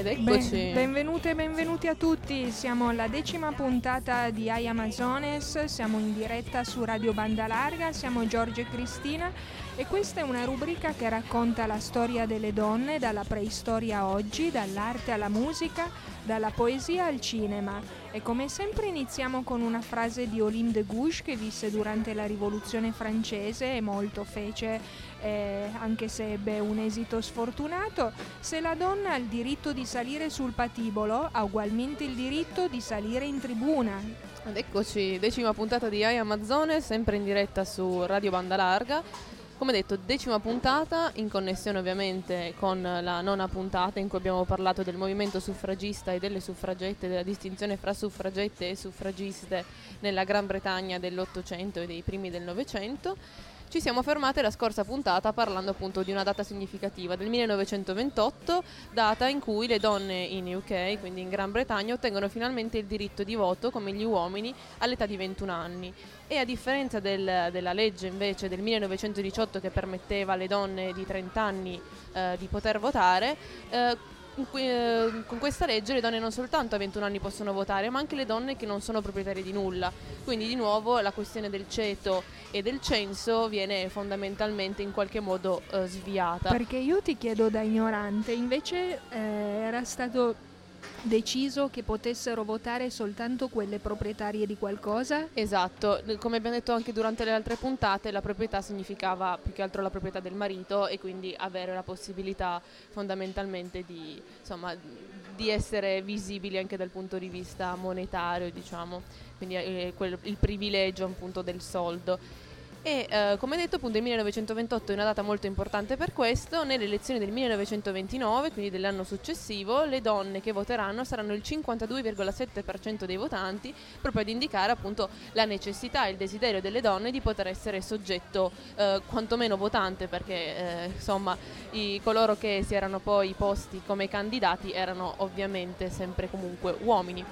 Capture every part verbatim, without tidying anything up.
Ed eccoci. Ben, benvenute e benvenuti a tutti, siamo alla decima puntata di I Amazones, siamo in diretta su Radio Banda Larga, siamo Giorgio e Cristina e questa è una rubrica che racconta la storia delle donne dalla preistoria a oggi, dall'arte alla musica, dalla poesia al cinema. E come sempre iniziamo con una frase di Olympe de Gouges, che visse durante la rivoluzione francese e molto fece, eh, anche se ebbe un esito sfortunato: se la donna ha il diritto di salire sul patibolo, ha ugualmente il diritto di salire in tribuna. Ed eccoci, decima puntata di I Amazones, sempre in diretta su Radio Banda Larga. Come detto, decima puntata, in connessione ovviamente con la nona puntata in cui abbiamo parlato del movimento suffragista e delle suffragette, della distinzione fra suffragette e suffragiste nella Gran Bretagna dell'Ottocento e dei primi del Novecento. Ci siamo fermate la scorsa puntata parlando appunto di una data significativa, del millenovecentoventotto, data in cui le donne in U K, quindi in Gran Bretagna, ottengono finalmente il diritto di voto come gli uomini all'età di ventuno anni. E a differenza del, della legge invece del millenovecentodiciotto che permetteva alle donne di trenta anni eh, di poter votare, eh, In cui, eh, con questa legge le donne non soltanto a ventuno anni possono votare, ma anche le donne che non sono proprietarie di nulla. Quindi di nuovo la questione del ceto e del censo viene fondamentalmente in qualche modo eh, sviata. Perché io ti chiedo da ignorante, invece eh, era stato deciso che potessero votare soltanto quelle proprietarie di qualcosa? Esatto, come abbiamo detto anche durante le altre puntate, la proprietà significava più che altro la proprietà del marito e quindi avere la possibilità fondamentalmente di, insomma, di essere visibili anche dal punto di vista monetario, diciamo, quindi eh, quel, il privilegio appunto del soldo. E eh, come detto appunto il millenovecentoventotto è una data molto importante per questo. Nelle elezioni del millenovecentoventinove, quindi dell'anno successivo, le donne che voteranno saranno il cinquantadue virgola sette per cento dei votanti, proprio ad indicare appunto la necessità e il desiderio delle donne di poter essere soggetto eh, quantomeno votante, perché eh, insomma i, coloro che si erano poi posti come candidati erano ovviamente sempre comunque uomini.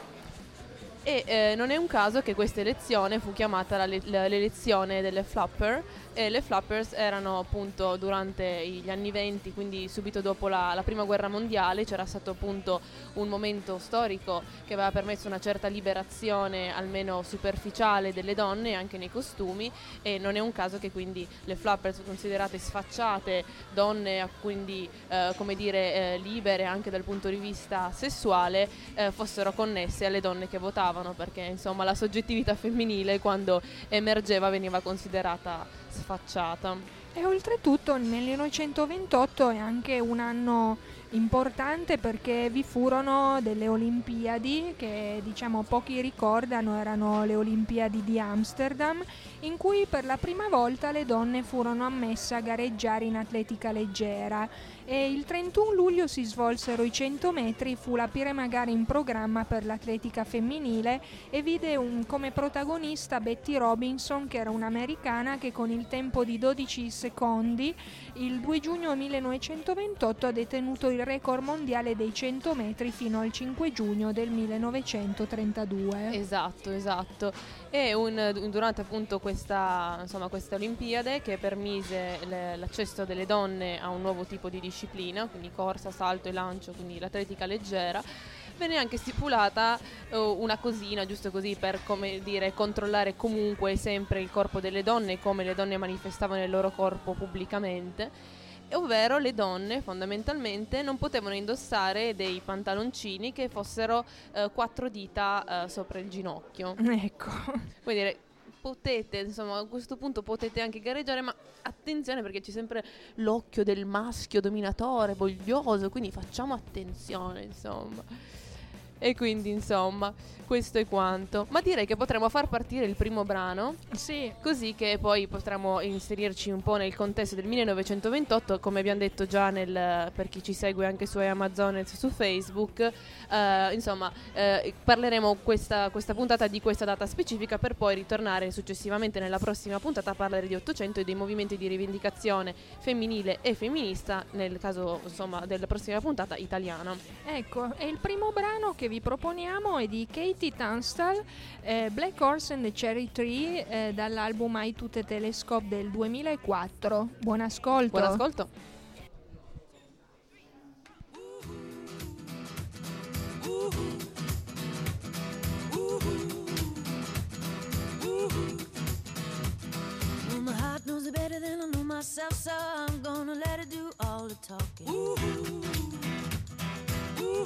E eh, non è un caso che questa elezione fu chiamata la le- l'elezione delle flapper. E le flappers erano appunto durante gli anni venti, quindi subito dopo la, la prima guerra mondiale. C'era stato appunto un momento storico che aveva permesso una certa liberazione almeno superficiale delle donne anche nei costumi, e non è un caso che quindi le flappers, considerate sfacciate donne quindi eh, come dire eh, libere anche dal punto di vista sessuale, eh, fossero connesse alle donne che votavano, perché insomma la soggettività femminile quando emergeva veniva considerata sfacciata. E oltretutto il millenovecentoventotto è anche un anno importante perché vi furono delle Olimpiadi che, diciamo, pochi ricordano. Erano le Olimpiadi di Amsterdam, in cui per la prima volta le donne furono ammesse a gareggiare in atletica leggera, e il trentuno luglio si svolsero i cento metri. Fu la prima gara in programma per l'atletica femminile e vide un, come protagonista Betty Robinson, che era un'americana che con il tempo di dodici secondi il due giugno millenovecentoventotto ha detenuto il record mondiale dei cento metri fino al cinque giugno del millenovecentotrentadue. Esatto, esatto. E un, durante appunto questa, insomma, questa Olimpiade, che permise le, l'accesso delle donne a un nuovo tipo di disciplina, quindi corsa, salto e lancio, quindi l'atletica leggera, venne anche stipulata uh, una cosina, giusto così, per, come dire, controllare comunque sempre il corpo delle donne e come le donne manifestavano il loro corpo pubblicamente. Ovvero le donne fondamentalmente non potevano indossare dei pantaloncini che fossero eh, quattro dita eh, sopra il ginocchio. Ecco. Vuol dire, potete, insomma, a questo punto potete anche gareggiare, ma attenzione, perché c'è sempre l'occhio del maschio dominatore, voglioso, quindi facciamo attenzione, insomma. E quindi, insomma, questo è quanto. Ma direi che potremmo far partire il primo brano, sì, così che poi potremo inserirci un po' nel contesto del millenovecentoventotto, come abbiamo detto già nel, per chi ci segue anche su Amazones su Facebook. eh, insomma eh, parleremo questa, questa puntata di questa data specifica, per poi ritornare successivamente nella prossima puntata a parlare di Ottocento e dei movimenti di rivendicazione femminile e femminista, nel caso insomma della prossima puntata italiana. ecco, e il primo brano che vi proponiamo è di Katie Tunstall, eh, Black Horse and the Cherry Tree, eh, dall'album I To The Telescope del duemilaquattro. Buon ascolto. Buon ascolto. herself, so I'm gonna let her do all the talking. Ooh, ooh.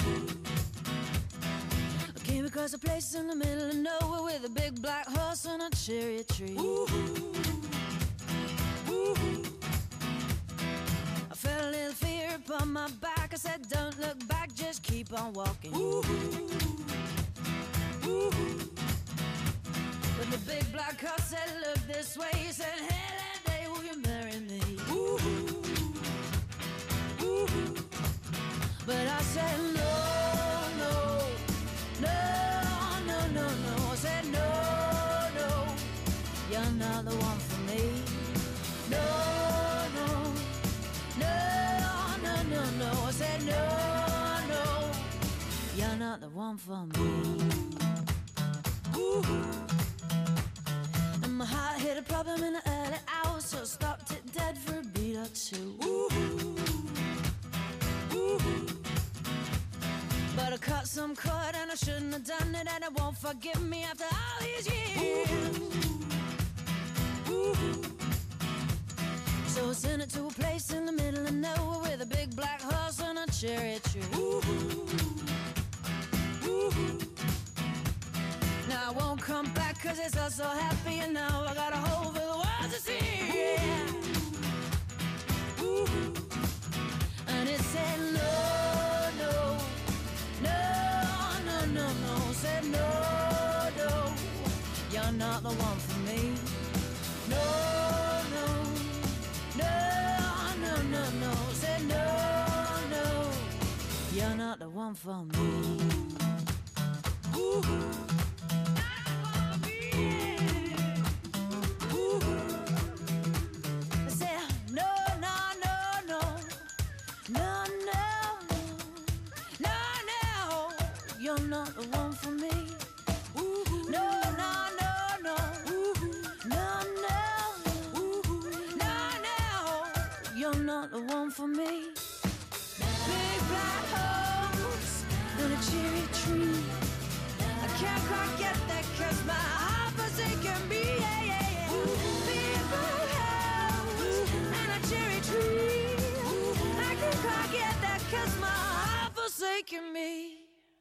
I came across a place in the middle of nowhere with a big black horse and a cherry tree. Ooh, ooh. I felt a little fear upon my back. I said, don't look back, just keep on walking. Ooh, ooh. But the big black horse said, look this way. He said, hey, that day will you marry me? Ooh, ooh. But I said, no, no, no, no, no, no. I said, no, no, you're not the one for me. No, no, no, no, no, no. I said, no, no, you're not the one for me. Ooh. And my heart hit a problem in the early hours, so I stopped it dead for a beat or two. Ooh. Ooh. But I cut some cord and I shouldn't have done it, and it won't forgive me after all these years. Ooh. So I sent it to a place in the middle of nowhere with a big black horse and a cherry tree. Ooh. Ooh. Now I won't come back cause it's all so happy, and now I got a hole for the world to see. Yeah. Ooh. And it said no, no, no, no, no, no. It said no, no, you're not the one for me. No, no, no, no, no, no. It said no, no, you're not the one for me. Ooh. Not the one for me. Ooh, no, no, no, no. Ooh, no, no, ooh, no, no. You're not the one for me. Big black horse and a cherry tree. I can't quite get that cause my heart forsaken me. Yeah, yeah, yeah. Big black horse and a cherry tree. I can't quite get that cause my heart forsaken me.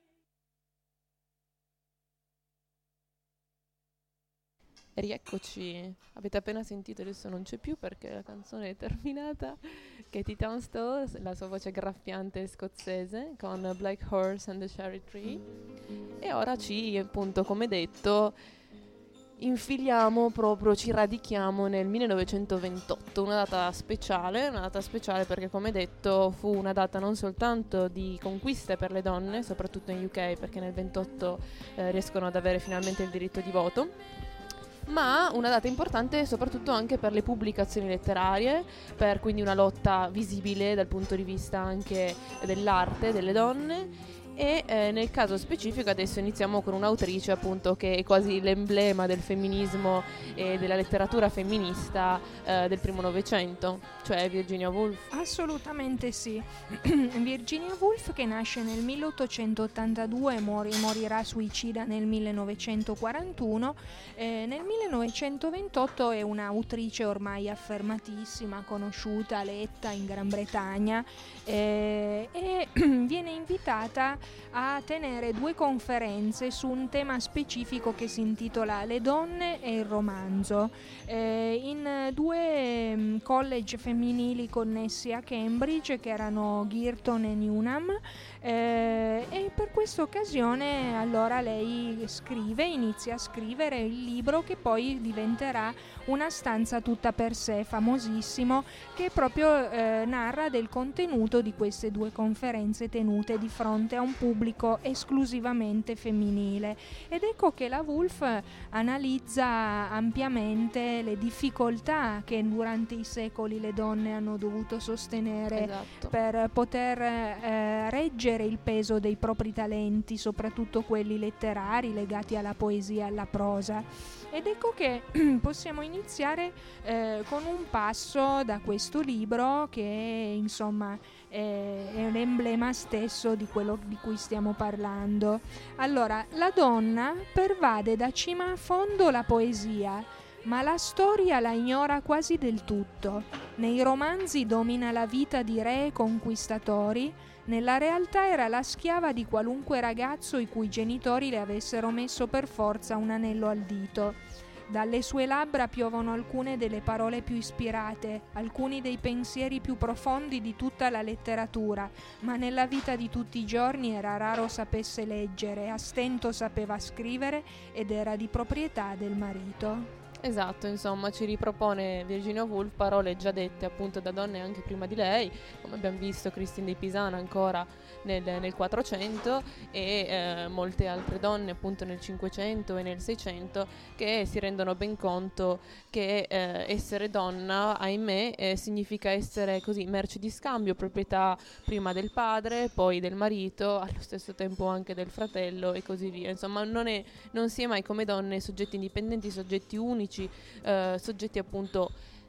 Rieccoci, avete appena sentito, adesso non c'è più perché la canzone è terminata, Katie Tunstall, la sua voce graffiante scozzese con Black Horse and the Cherry Tree, e ora ci, appunto, come detto, infiliamo proprio, ci radichiamo nel millenovecentoventotto, una data speciale, una data speciale perché, come detto, fu una data non soltanto di conquiste per le donne, soprattutto in U K, perché nel ventotto eh, riescono ad avere finalmente il diritto di voto, ma una data importante soprattutto anche per le pubblicazioni letterarie, per quindi una lotta visibile dal punto di vista anche dell'arte delle donne. E eh, nel caso specifico adesso iniziamo con un'autrice, appunto, che è quasi l'emblema del femminismo e della letteratura femminista eh, del primo Novecento, cioè Virginia Woolf. Assolutamente sì. Virginia Woolf, che nasce nel milleottocentottantadue e mori- morirà suicida nel millenovecentoquarantuno, eh, nel millenovecentoventotto è un'autrice ormai affermatissima, conosciuta, letta in Gran Bretagna, eh, e viene invitata a tenere due conferenze su un tema specifico che si intitola Le donne e il romanzo, eh, in due um, college femminili connessi a Cambridge, che erano Girton e Newnham, eh, e per questa occasione allora lei scrive, inizia a scrivere il libro che poi diventerà Una stanza tutta per sé, famosissimo, che proprio eh, narra del contenuto di queste due conferenze tenute di fronte a un pubblico esclusivamente femminile. Ed ecco che la Woolf analizza ampiamente le difficoltà che durante i secoli le donne hanno dovuto sostenere, esatto, per poter eh, reggere il peso dei propri talenti, soprattutto quelli letterari legati alla poesia e alla prosa. Ed ecco che possiamo iniziare eh, con un passo da questo libro che insomma è, è l'emblema stesso di quello di cui stiamo parlando. Allora, la donna pervade da cima a fondo la poesia, Ma la storia la ignora quasi del tutto. Nei romanzi domina la vita di re e conquistatori, nella realtà era la schiava di qualunque ragazzo i cui genitori le avessero messo per forza un anello al dito. Dalle sue labbra piovono alcune delle parole più ispirate, alcuni dei pensieri più profondi di tutta la letteratura, ma nella vita di tutti i giorni era raro sapesse leggere, a stento sapeva scrivere ed era di proprietà del marito. Esatto, insomma, ci ripropone Virginia Woolf parole già dette appunto da donne anche prima di lei, come abbiamo visto Christine di Pisana ancora nel, nel quattrocento e eh, molte altre donne appunto nel cinquecento e nel seicento che si rendono ben conto che eh, essere donna, ahimè, eh, significa essere così merce di scambio, proprietà prima del padre, poi del marito, allo stesso tempo anche del fratello e così via. Insomma, non, è, non si è mai come donne soggetti indipendenti, soggetti unici, Uh, soggetti appunto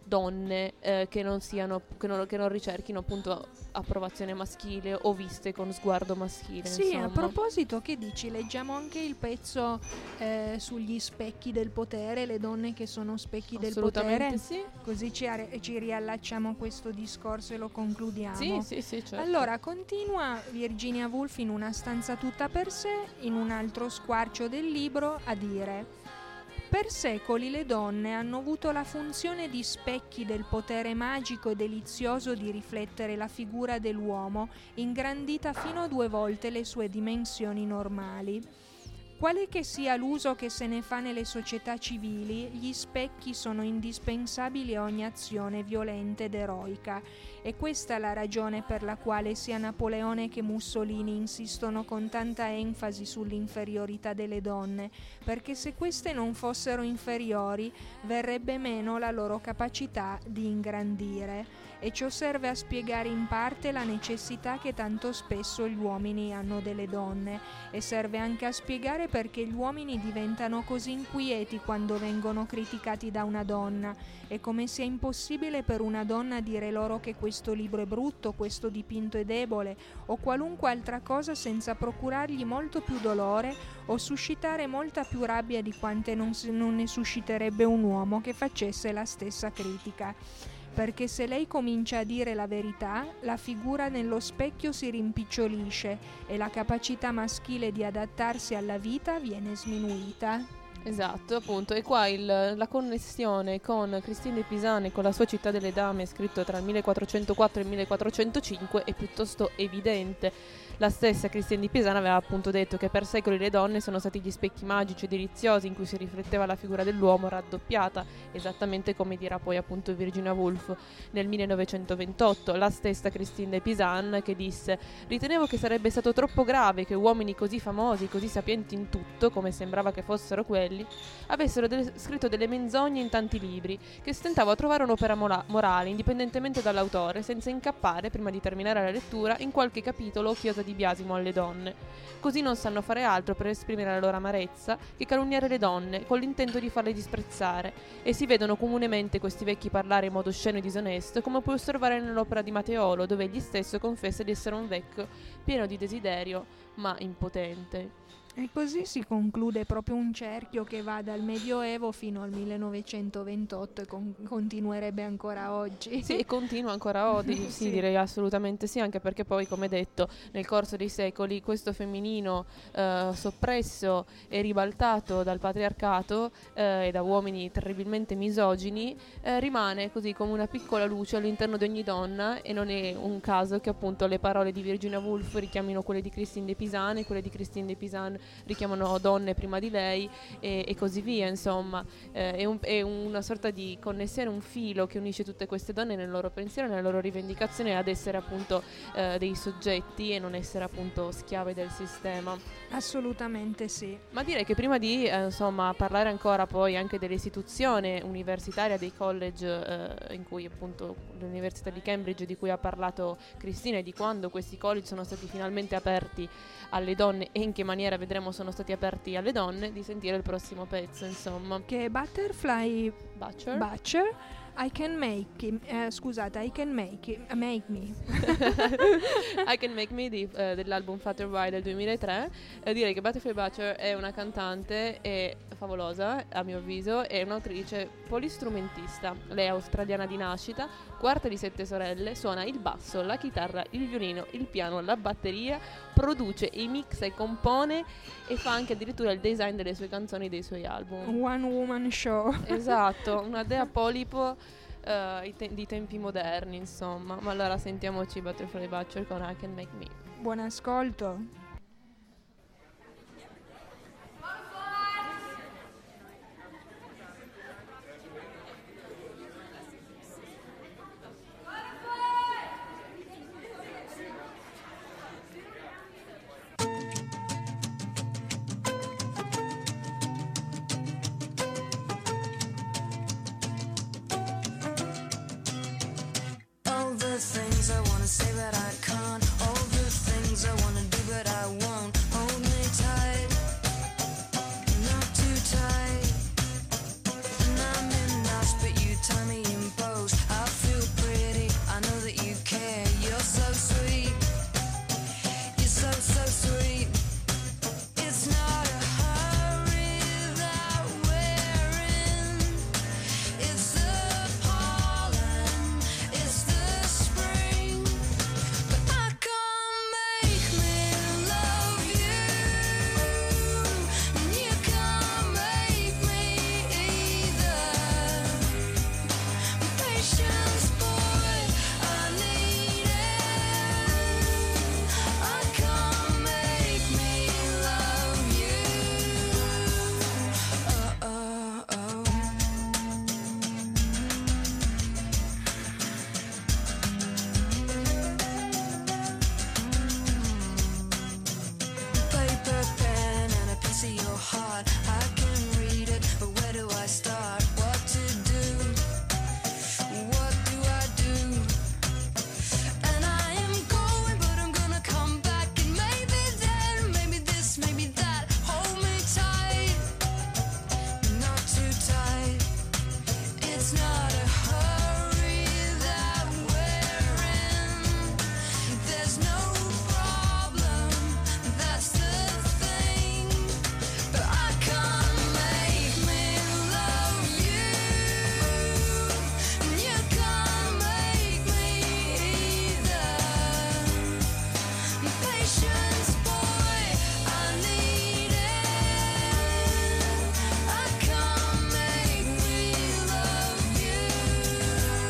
donne uh, che non siano che non, che non ricerchino appunto approvazione maschile o viste con sguardo maschile. Sì, insomma. A proposito, che dici? Leggiamo anche il pezzo eh, sugli specchi del potere, le donne che sono specchi del potere. Sì. Così ci, are- ci riallacciamo a questo discorso e lo concludiamo. Sì, sì, sì, certo. Allora, continua Virginia Woolf in una stanza tutta per sé, in un altro squarcio del libro, a dire: per secoli le donne hanno avuto la funzione di specchi del potere magico e delizioso di riflettere la figura dell'uomo, ingrandita fino a due volte le sue dimensioni normali. Quale che sia l'uso che se ne fa nelle società civili, gli specchi sono indispensabili a ogni azione violenta ed eroica. E questa è la ragione per la quale sia Napoleone che Mussolini insistono con tanta enfasi sull'inferiorità delle donne, perché se queste non fossero inferiori, verrebbe meno la loro capacità di ingrandire. E ciò serve a spiegare in parte la necessità che tanto spesso gli uomini hanno delle donne, e serve anche a spiegare perché gli uomini diventano così inquieti quando vengono criticati da una donna, e come sia impossibile per una donna dire loro che questo libro è brutto, questo dipinto è debole, o qualunque altra cosa senza procurargli molto più dolore o suscitare molta più rabbia di quante non, non ne susciterebbe un uomo che facesse la stessa critica. Perché se lei comincia a dire la verità, la figura nello specchio si rimpicciolisce e la capacità maschile di adattarsi alla vita viene sminuita. Esatto, appunto, e qua il, la connessione con Christine de Pisan e con la sua Città delle Dame, scritto tra il millequattrocentoquattro e il millequattrocentocinque, è piuttosto evidente. La stessa Christine di Pisan aveva appunto detto che per secoli le donne sono stati gli specchi magici e deliziosi in cui si rifletteva la figura dell'uomo raddoppiata, esattamente come dirà poi appunto Virginia Woolf nel millenovecentoventotto. La stessa Christine de Pisan che disse: ritenevo che sarebbe stato troppo grave che uomini così famosi, così sapienti in tutto, come sembrava che fossero quelli, avessero delle, scritto delle menzogne in tanti libri, che stentavo a trovare un'opera mola- morale, indipendentemente dall'autore, senza incappare, prima di terminare la lettura, in qualche capitolo o chiosa di biasimo alle donne. Così non sanno fare altro per esprimere la loro amarezza che calunniare le donne, con l'intento di farle disprezzare, e si vedono comunemente questi vecchi parlare in modo sceno e disonesto, come puoi osservare nell'opera di Mateolo, dove egli stesso confessa di essere un vecchio pieno di desiderio, ma impotente. E così si conclude proprio un cerchio che va dal Medioevo fino al millenovecentoventotto e con- continuerebbe ancora oggi. Sì, e continua ancora oggi, sì, Sì. direi assolutamente sì, anche perché poi, come detto, nel corso dei secoli questo femminino eh, soppresso e ribaltato dal patriarcato eh, e da uomini terribilmente misogini eh, rimane così come una piccola luce all'interno di ogni donna, e non è un caso che appunto le parole di Virginia Woolf richiamino quelle di Christine de Pisan e quelle di Christine de Pisan richiamano donne prima di lei e, e così via. Insomma, eh, è, un, è una sorta di connessione, un filo che unisce tutte queste donne nel loro pensiero, nella loro rivendicazione, ad essere appunto eh, dei soggetti e non essere appunto schiave del sistema. Assolutamente sì. Ma direi che prima di eh, insomma parlare ancora poi anche dell'istituzione universitaria, dei college eh, in cui appunto l'Università di Cambridge di cui ha parlato Cristina, e di quando questi college sono stati finalmente aperti alle donne e in che maniera vedremo sono stati aperti alle donne, di sentire il prossimo pezzo, insomma, Che è Butterfly Butcher. Butcher I Can Make It, eh, scusate, I Can Make It, Make Me. I Can Make Me di, eh, dell'album Fatter Why del duemilatré. Eh, direi che Butterfly Butcher è una cantante e favolosa, a mio avviso, è un'autrice polistrumentista. Lei è australiana di nascita, quarta di sette sorelle, suona il basso, la chitarra, il violino, il piano, la batteria, produce e mixa e compone e fa anche addirittura il design delle sue canzoni e dei suoi album. One woman show. Esatto, una dea polipo uh, i te- di tempi moderni, insomma. Ma allora sentiamoci Butterfly Butcher con I Can Make Me. Buon ascolto. All the things I wanna say but I can't. All the things I wanna do but I won't. Hold me tight, not too tight. And I'm in knots but you tie me in bows. I feel pretty, I know that you care. You're so sweet, you're so so sweet. It's not a hurry that we're in. It's the pollen, it's the spring. But I can't make me love you, and you can't make me either. Patience, boy, I need it. I can't make me love you. Oh, oh, oh. Paper, pen, and a piece of your heart. I can read it, but where do I start? What to do? What do I do? And I am going, but I'm gonna come back. And maybe then, maybe this, maybe that. Hold me tight, not too tight. It's not a hurry that we're in. There's no problem, that's the thing. But I can't make me love you, and you can't make me either. Patience, boy, I need it. I can't make me love you.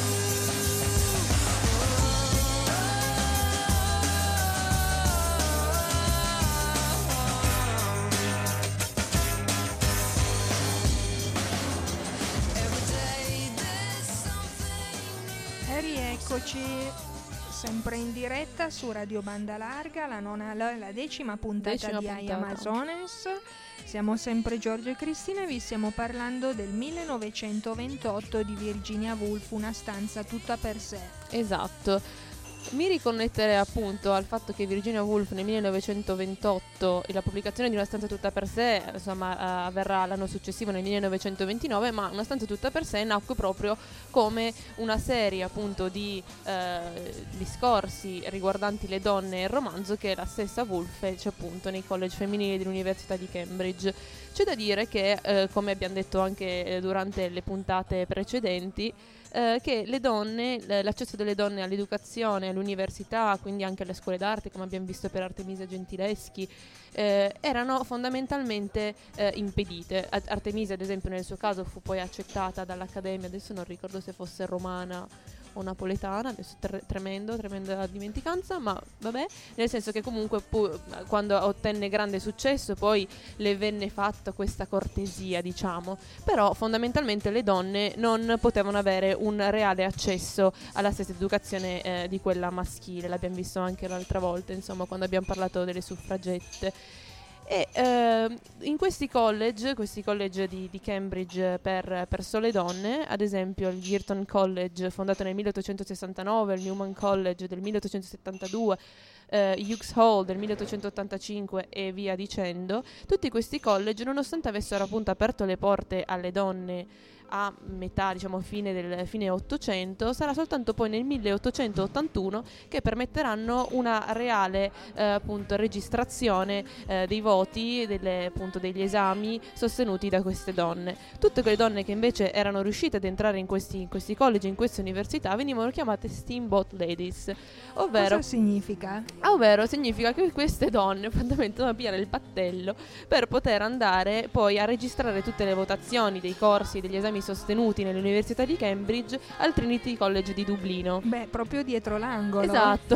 Every day there's something new. E rieccoci sempre in diretta su Radio Banda Larga, la, nona, la, la decima puntata Decima di I puntata. Amazones. Siamo sempre Giorgio e Cristina e vi stiamo parlando del millenovecentoventotto di Virginia Woolf, Una stanza tutta per sé. Esatto. Mi riconnetterei appunto al fatto che Virginia Woolf nel millenovecentoventotto e la pubblicazione di Una stanza tutta per sé, insomma, eh, avverrà l'anno successivo nel millenovecentoventinove, ma Una stanza tutta per sé nacque proprio come una serie appunto di eh, discorsi riguardanti le donne e il romanzo che la stessa Woolf fece appunto nei college femminili dell'Università di Cambridge. C'è da dire che, eh, come abbiamo detto anche eh, durante le puntate precedenti, eh, che le donne, l- l'accesso delle donne all'educazione, all'università, quindi anche alle scuole d'arte, come abbiamo visto per Artemisia Gentileschi, eh, erano fondamentalmente eh, impedite. A- Artemisia, ad esempio, nel suo caso fu poi accettata dall'Accademia, adesso non ricordo se fosse romana o napoletana, adesso tre- tremendo, tremenda dimenticanza, ma vabbè, nel senso che comunque pu- quando ottenne grande successo poi le venne fatta questa cortesia, diciamo, però fondamentalmente le donne non potevano avere un reale accesso alla stessa educazione eh, di quella maschile, l'abbiamo visto anche l'altra volta, insomma, quando abbiamo parlato delle suffragette. E eh, in questi college, questi college di, di Cambridge per, per sole donne, ad esempio il Girton College fondato nel milleottocentosessantanove, il Newman College del milleottocentosettantadue, eh, Hughes Hall del milleottocentottantacinque e via dicendo, tutti questi college, nonostante avessero appunto aperto le porte alle donne a metà, diciamo fine del fine ottocento, sarà soltanto poi nel milleottocentottantuno che permetteranno una reale eh, appunto registrazione eh, dei voti, delle, appunto degli esami sostenuti da queste donne. Tutte quelle donne che invece erano riuscite ad entrare in questi, in questi college, in queste università, venivano chiamate steamboat ladies, ovvero cosa significa? ovvero significa che queste donne fondamentalmente dovevano pigliare il battello per poter andare poi a registrare tutte le votazioni dei corsi e degli esami sostenuti nell'Università di Cambridge al Trinity College di Dublino. Beh, proprio dietro l'angolo. Esatto.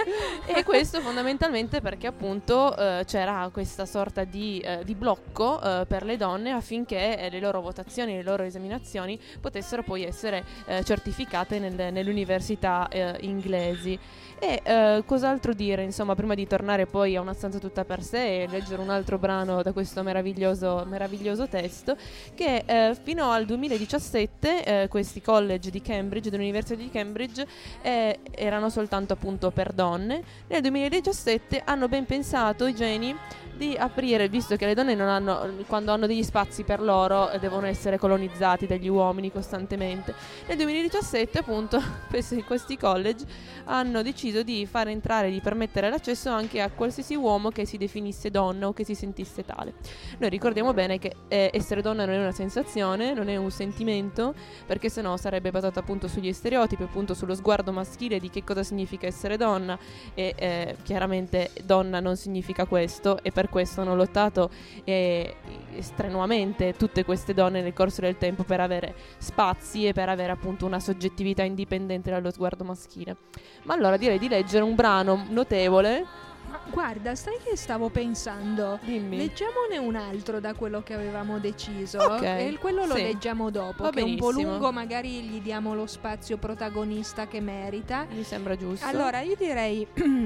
E questo fondamentalmente perché appunto eh, c'era questa sorta di, eh, di blocco eh, per le donne affinché eh, le loro votazioni, le loro esaminazioni potessero poi essere eh, certificate nel, nelle università eh, inglesi. E eh, cos'altro dire, insomma, prima di tornare poi a Una stanza tutta per sé e leggere un altro brano da questo meraviglioso, meraviglioso testo, che eh, fino al duemiladiciassette eh, questi college di Cambridge, dell'Università di Cambridge, eh, erano soltanto appunto per donne. Nel duemiladiciassette hanno ben pensato i geni di aprire, visto che le donne non hanno, quando hanno degli spazi per loro eh, devono essere colonizzati dagli uomini costantemente. Nel duemiladiciassette appunto questi, questi college hanno deciso di far entrare, di permettere l'accesso anche a qualsiasi uomo che si definisse donna o che si sentisse tale. Noi ricordiamo bene che eh, essere donna non è una sensazione, non è un sentimento, perché sennò sarebbe basato appunto sugli stereotipi, appunto sullo sguardo maschile di che cosa significa essere donna, e eh, chiaramente donna non significa questo, e per questo hanno lottato eh, strenuamente tutte queste donne nel corso del tempo per avere spazi e per avere appunto una soggettività indipendente dallo sguardo maschile. Ma allora direi di leggere un brano notevole. Ma guarda, sai che stavo pensando? Dimmi. Leggiamone un altro da quello che avevamo deciso. Ok, E quello lo sì. leggiamo dopo. Va che è un po' benissimo. lungo, magari gli diamo lo spazio protagonista che merita. Mi sembra giusto. Allora, io direi,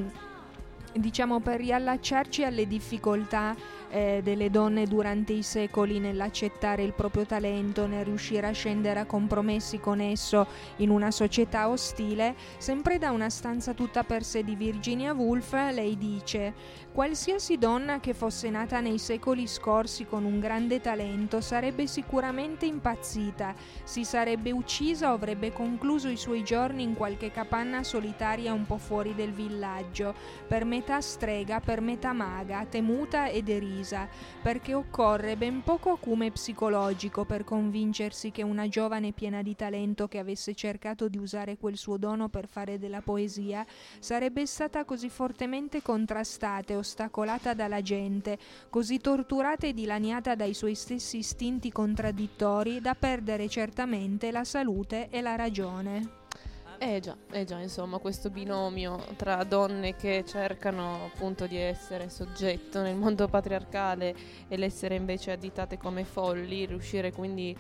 diciamo, per riallacciarci alle difficoltà eh, delle donne durante i secoli nell'accettare il proprio talento, nel riuscire a scendere a compromessi con esso in una società ostile, sempre da Una stanza tutta per sé di Virginia Woolf, lei dice: qualsiasi donna che fosse nata nei secoli scorsi con un grande talento sarebbe sicuramente impazzita, si sarebbe uccisa o avrebbe concluso i suoi giorni in qualche capanna solitaria un po' fuori del villaggio, per metà strega, per metà maga, temuta e derisa, perché occorre ben poco acume psicologico per convincersi che una giovane piena di talento che avesse cercato di usare quel suo dono per fare della poesia sarebbe stata così fortemente contrastata e ostacolata dalla gente, così torturata e dilaniata dai suoi stessi istinti contraddittori da perdere certamente la salute e la ragione. Eh già, eh già, insomma, questo binomio tra donne che cercano appunto di essere soggetto nel mondo patriarcale e l'essere invece additate come folli, riuscire quindi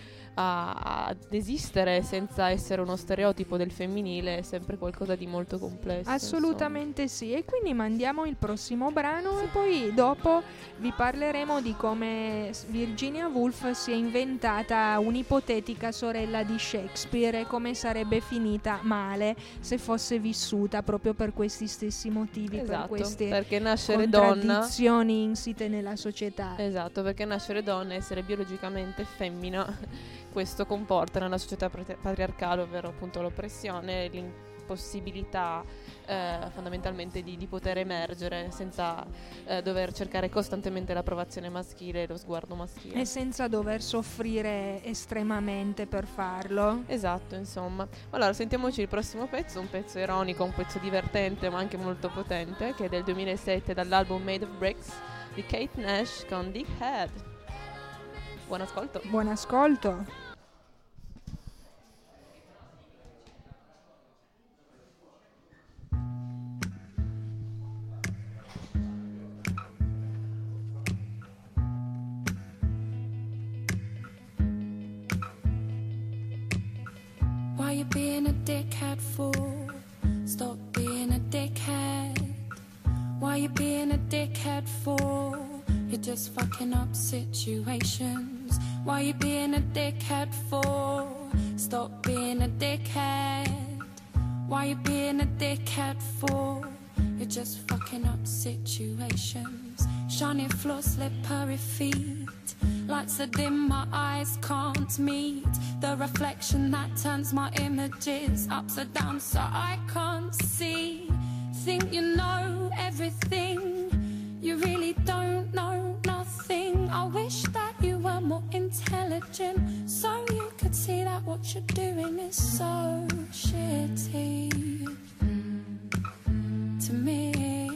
a, ad esistere senza essere uno stereotipo del femminile è sempre qualcosa di molto complesso. Assolutamente insomma. Sì, e quindi mandiamo il prossimo brano e poi dopo vi parleremo di come Virginia Woolf si è inventata un'ipotetica sorella di Shakespeare e come sarebbe finita male se fosse vissuta proprio per questi stessi motivi, Esatto, per queste perché nascere donna, contraddizioni insite nella società. esatto, perché nascere donna e essere biologicamente femmina, questo comporta nella società patri- patriarcale, ovvero appunto l'oppressione, l'impossibilità eh, fondamentalmente di, di poter emergere senza eh, dover cercare costantemente l'approvazione maschile e lo sguardo maschile. E senza dover soffrire estremamente per farlo. Esatto, insomma. Allora, sentiamoci il prossimo pezzo, un pezzo ironico, un pezzo divertente ma anche molto potente, che è del duemilasette dall'album Made of Bricks di Kate Nash con Dick Head. Buon ascolto. Buon ascolto. Why you being a dickhead for? Stop being a dickhead. Why you being a dickhead for? You're just fucking up situations. Why you being a dickhead for? Stop being a dickhead. Why you being a dickhead for? You're just fucking up situations. Shiny floor, slippery feet. Lights are dim, my eyes can't meet the reflection that turns my images upside down so I can't see. Think you know everything, you really don't know nothing. I wish that you were more intelligent so you could see that what you're doing is so shitty to me.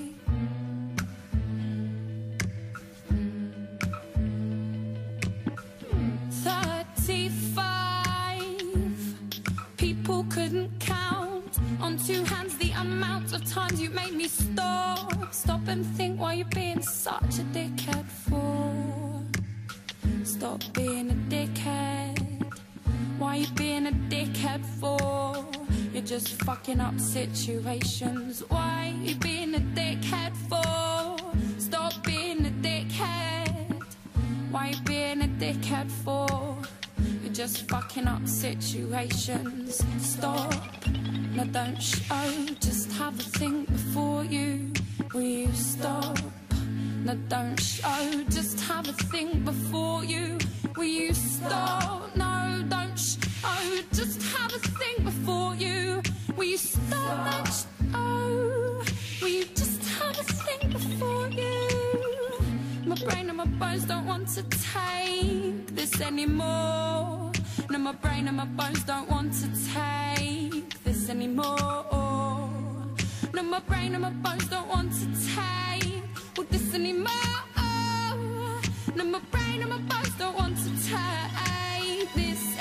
People couldn't count on two hands the amount of times you made me stop Stop and think why you're being such a dickhead for. Stop being a dickhead. Why you being a dickhead for? You're just fucking up situations. Why you being a dickhead for? Stop being a dickhead. Why you being a dickhead for? You're just fucking up situations. Stop, no don't show. Just have a think before you. Will you stop? No don't show. Just have a think before you. Will you stop? No don't show. Just have a think before you. Will you stop? Don't show. Will you just have a think before you? My brain and my bones don't want to take this anymore. No, my brain and my bones don't want to take this anymore. No, my brain and my bones don't want to take all this anymore. No, my brain and my bones don't want to take this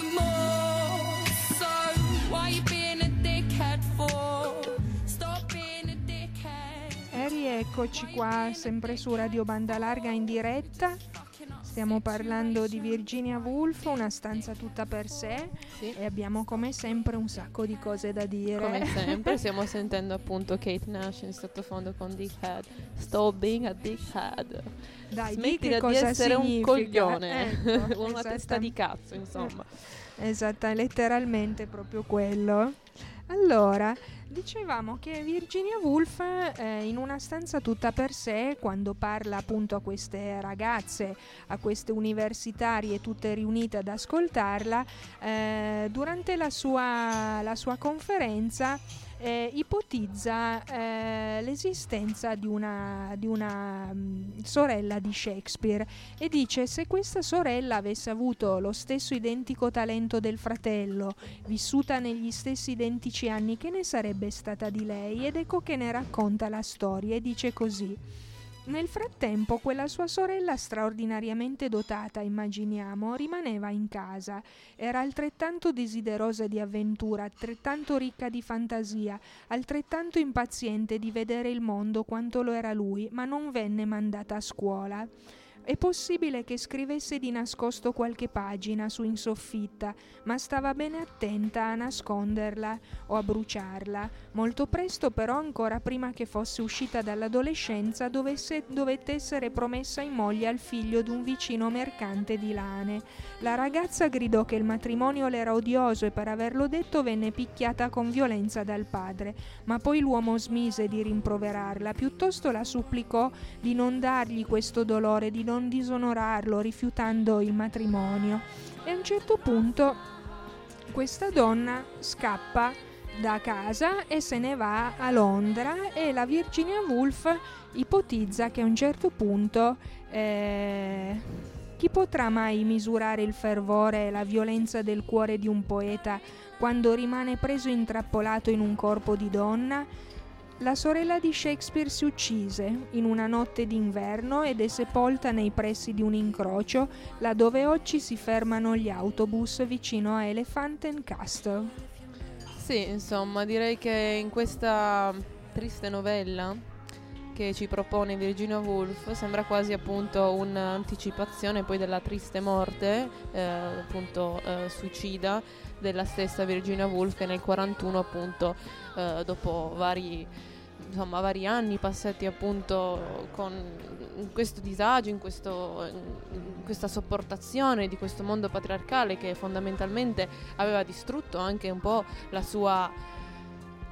anymore. So, why you being a dickhead for? Stop being a dickhead. E rieccoci qua, sempre su Radio Banda Larga in diretta. Stiamo parlando di Virginia Woolf, Una stanza tutta per sé, sì. E abbiamo come sempre un sacco di cose da dire. Come sempre stiamo sentendo appunto Kate Nash in sottofondo con Dickhead. Stop being a dickhead. Dai, smettila di, che cosa di essere significa. un coglione, Ecco, una esatta- testa di cazzo, insomma. Esatto, letteralmente proprio quello. Allora, dicevamo che Virginia Woolf eh, in Una stanza tutta per sé, quando parla appunto a queste ragazze, a queste universitarie tutte riunite ad ascoltarla, eh, durante la sua, la sua conferenza eh, ipotizza eh, l'esistenza di una, di una mh, sorella di Shakespeare e dice: se questa sorella avesse avuto lo stesso identico talento del fratello, vissuta negli stessi identici anni, che ne sarebbe stata di lei? Ed ecco che ne racconta la storia e dice così: nel frattempo quella sua sorella straordinariamente dotata, immaginiamo, rimaneva in casa. Era altrettanto desiderosa di avventura, altrettanto ricca di fantasia, altrettanto impaziente di vedere il mondo quanto lo era lui, ma non venne mandata a scuola. È possibile che scrivesse di nascosto qualche pagina su in soffitta, ma stava bene attenta a nasconderla o a bruciarla. Molto presto, però, ancora prima che fosse uscita dall'adolescenza, dovesse, dovette essere promessa in moglie al figlio d'un vicino mercante di lane. La ragazza gridò che il matrimonio le era odioso e per averlo detto venne picchiata con violenza dal padre, ma poi l'uomo smise di rimproverarla, piuttosto la supplicò di non dargli questo dolore, di non disonorarlo, rifiutando il matrimonio. E a un certo punto questa donna scappa da casa e se ne va a Londra, e la Virginia Woolf ipotizza che a un certo punto eh, chi potrà mai misurare il fervore e la violenza del cuore di un poeta quando rimane preso intrappolato in un corpo di donna? La sorella di Shakespeare si uccise in una notte d'inverno ed è sepolta nei pressi di un incrocio, là dove oggi si fermano gli autobus vicino a Elephant and Castle. Sì, insomma, direi che in questa triste novella che ci propone Virginia Woolf sembra quasi appunto un'anticipazione poi della triste morte, eh, appunto eh, suicida della stessa Virginia Woolf, che nel quarantuno appunto eh, dopo vari insomma vari anni passati appunto con questo disagio, in, questo, in questa sopportazione di questo mondo patriarcale che fondamentalmente aveva distrutto anche un po' la sua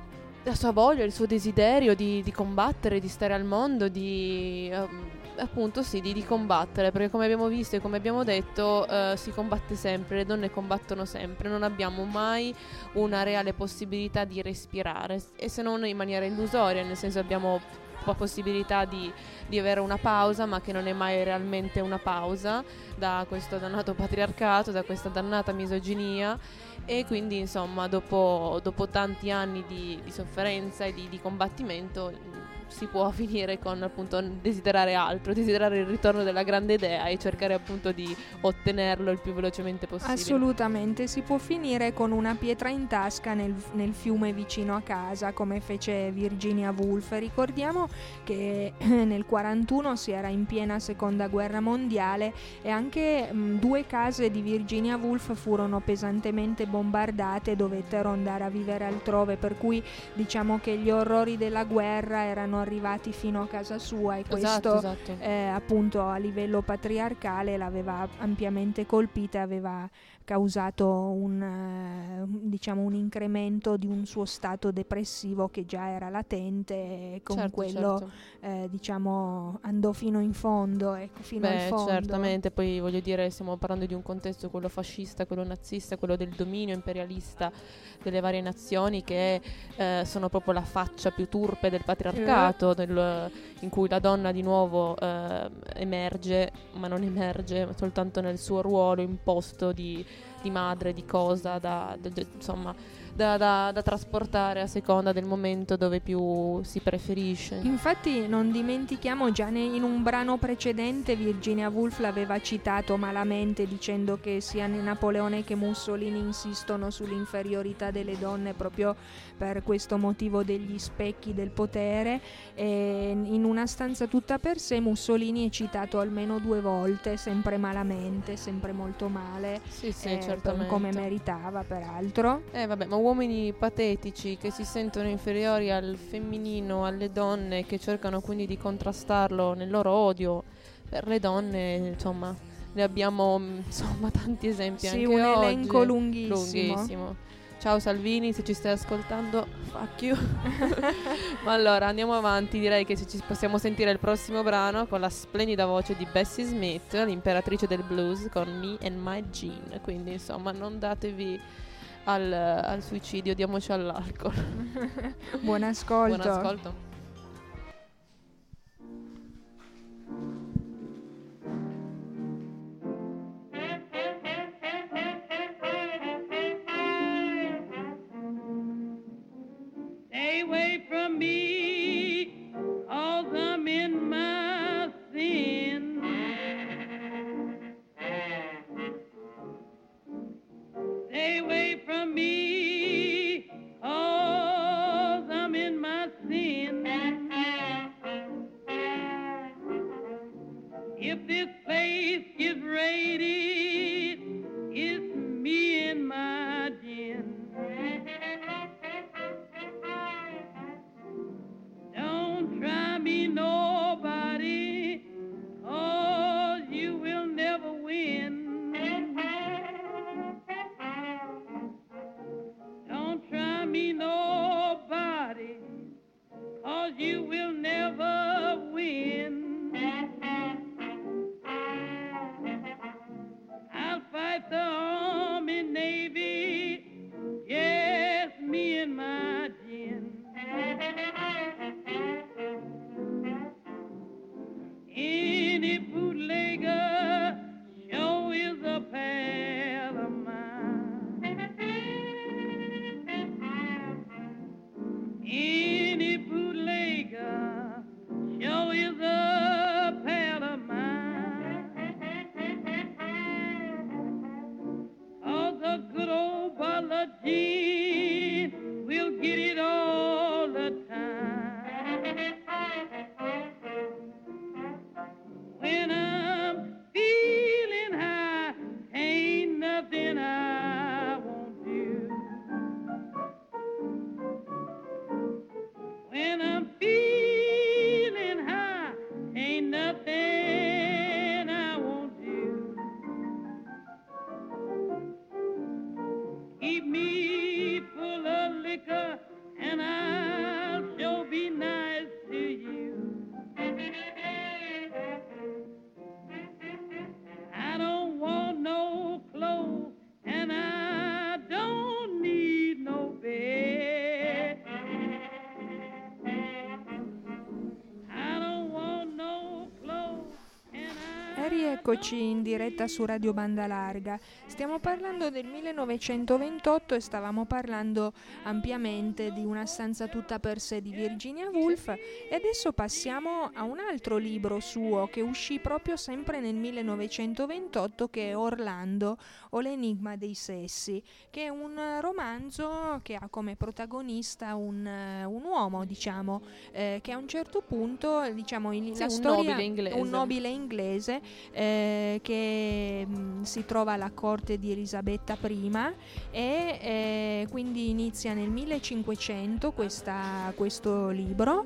la sua voglia, il suo desiderio di, di combattere, di stare al mondo, di eh, appunto sì, di, di combattere, perché come abbiamo visto e come abbiamo detto eh, si combatte sempre, le donne combattono sempre, non abbiamo mai una reale possibilità di respirare, e se non in maniera illusoria, nel senso abbiamo la possibilità di, di avere una pausa, ma che non è mai realmente una pausa, da questo dannato patriarcato, da questa dannata misoginia. E quindi insomma dopo, dopo tanti anni di, di sofferenza e di, di combattimento mh, si può finire con appunto desiderare altro, desiderare il ritorno della grande idea e cercare appunto di ottenerlo il più velocemente possibile. Assolutamente, si può finire con una pietra in tasca nel, nel fiume vicino a casa, come fece Virginia Woolf. Ricordiamo che nel quarantuno si era in piena seconda guerra mondiale e anche mh, due case di Virginia Woolf furono pesantemente bombardate e dovettero andare a vivere altrove, per cui diciamo che gli orrori della guerra erano arrivati fino a casa sua, e questo Esatto, esatto. eh, appunto a livello patriarcale l'aveva ampiamente colpita e aveva causato un, eh, diciamo un incremento di un suo stato depressivo che già era latente, e con Certo, quello certo. eh, diciamo andò fino in fondo, ecco, fino al Beh, fondo. certamente, poi voglio dire, stiamo parlando di un contesto, quello fascista, quello nazista, quello del dominio imperialista delle varie nazioni, che eh, sono proprio la faccia più turpe del patriarcato, del- in cui la donna di nuovo eh, emerge, ma non emerge soltanto nel suo ruolo imposto di, di madre, di cosa, da, da- da- insomma, da, da- da trasportare a seconda del momento dove più si preferisce. Infatti non dimentichiamo, già ne- in un brano precedente Virginia Woolf l'aveva citato malamente, dicendo che sia Napoleone che Mussolini insistono sull'inferiorità delle donne proprio per questo motivo degli specchi del potere, e in una stanza tutta per sé Mussolini è citato almeno due volte, sempre malamente, sempre molto male, Sì, sì, eh, certamente. come meritava peraltro. Eh vabbè, ma uomini patetici che si sentono inferiori al femminino, alle donne, che cercano quindi di contrastarlo nel loro odio per le donne, insomma, ne abbiamo mm, insomma tanti esempi Sì, anche un oggi. elenco lunghissimo. Lunghissimo. Ciao Salvini, se ci stai ascoltando, fuck you. Ma allora andiamo avanti, direi che se ci possiamo sentire il prossimo brano con la splendida voce di Bessie Smith, l'imperatrice del blues, con Me and My Jean. Quindi insomma non datevi al, al suicidio, diamoci all'alcol. Buon ascolto. Buon ascolto. Stay away from me, cause I'm in my sin. Stay away from me, cause I'm in my sin. If this place is raided, it's me and my gin. Don't try me, nobody, cause you will never win. Don't try me, nobody, cause you will never win. I'll fight the Army, Navy, yes, me and my gin. Any bootlegger sure is a pal of mine. Any bootlegger sure is a pal of mine. Cause a good old bottle of gin will get it all the time. When I'm feeling high, ain't nothing I won't do. When I'm feeling high, ain't nothing I won't do. Keep me full of liquor and I eccoci in diretta su Radio Banda Larga. Stiamo parlando del millenovecentoventotto e stavamo parlando ampiamente di Una stanza tutta per sé di Virginia Woolf, e adesso passiamo a un altro libro suo che uscì proprio sempre nel millenovecentoventotto, che è Orlando o l'enigma dei sessi, che è un romanzo che ha come protagonista un, un uomo, diciamo, eh, che a un certo punto, diciamo, il, Sì, la un storia nobile inglese. un nobile inglese eh, che mh, si trova alla corte di Elisabetta I e eh, quindi inizia nel millecinquecento questa, questo libro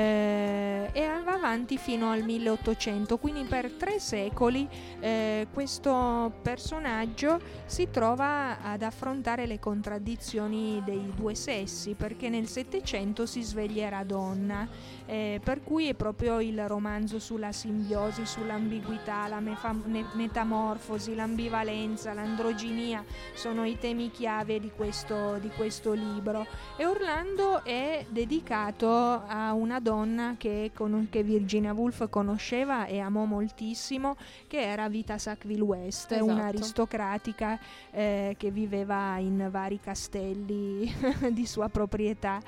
eh, e va avanti fino al milleottocento, quindi per tre secoli eh, questo personaggio si trova ad affrontare le contraddizioni dei due sessi, perché nel Settecento si sveglierà donna, eh, per cui è proprio il romanzo sulla simbiosi, sull'ambiguità, la mefa- ne- metamorfosi, l'ambivalenza, l'androginia sono i temi chiave di questo, di questo libro. E Orlando è dedicato a una donna che, con- che Virginia Woolf conosceva e amò moltissimo, che era Vita Sackville West, Esatto. un'aristocratica eh, che viveva in vari castelli di sua proprietà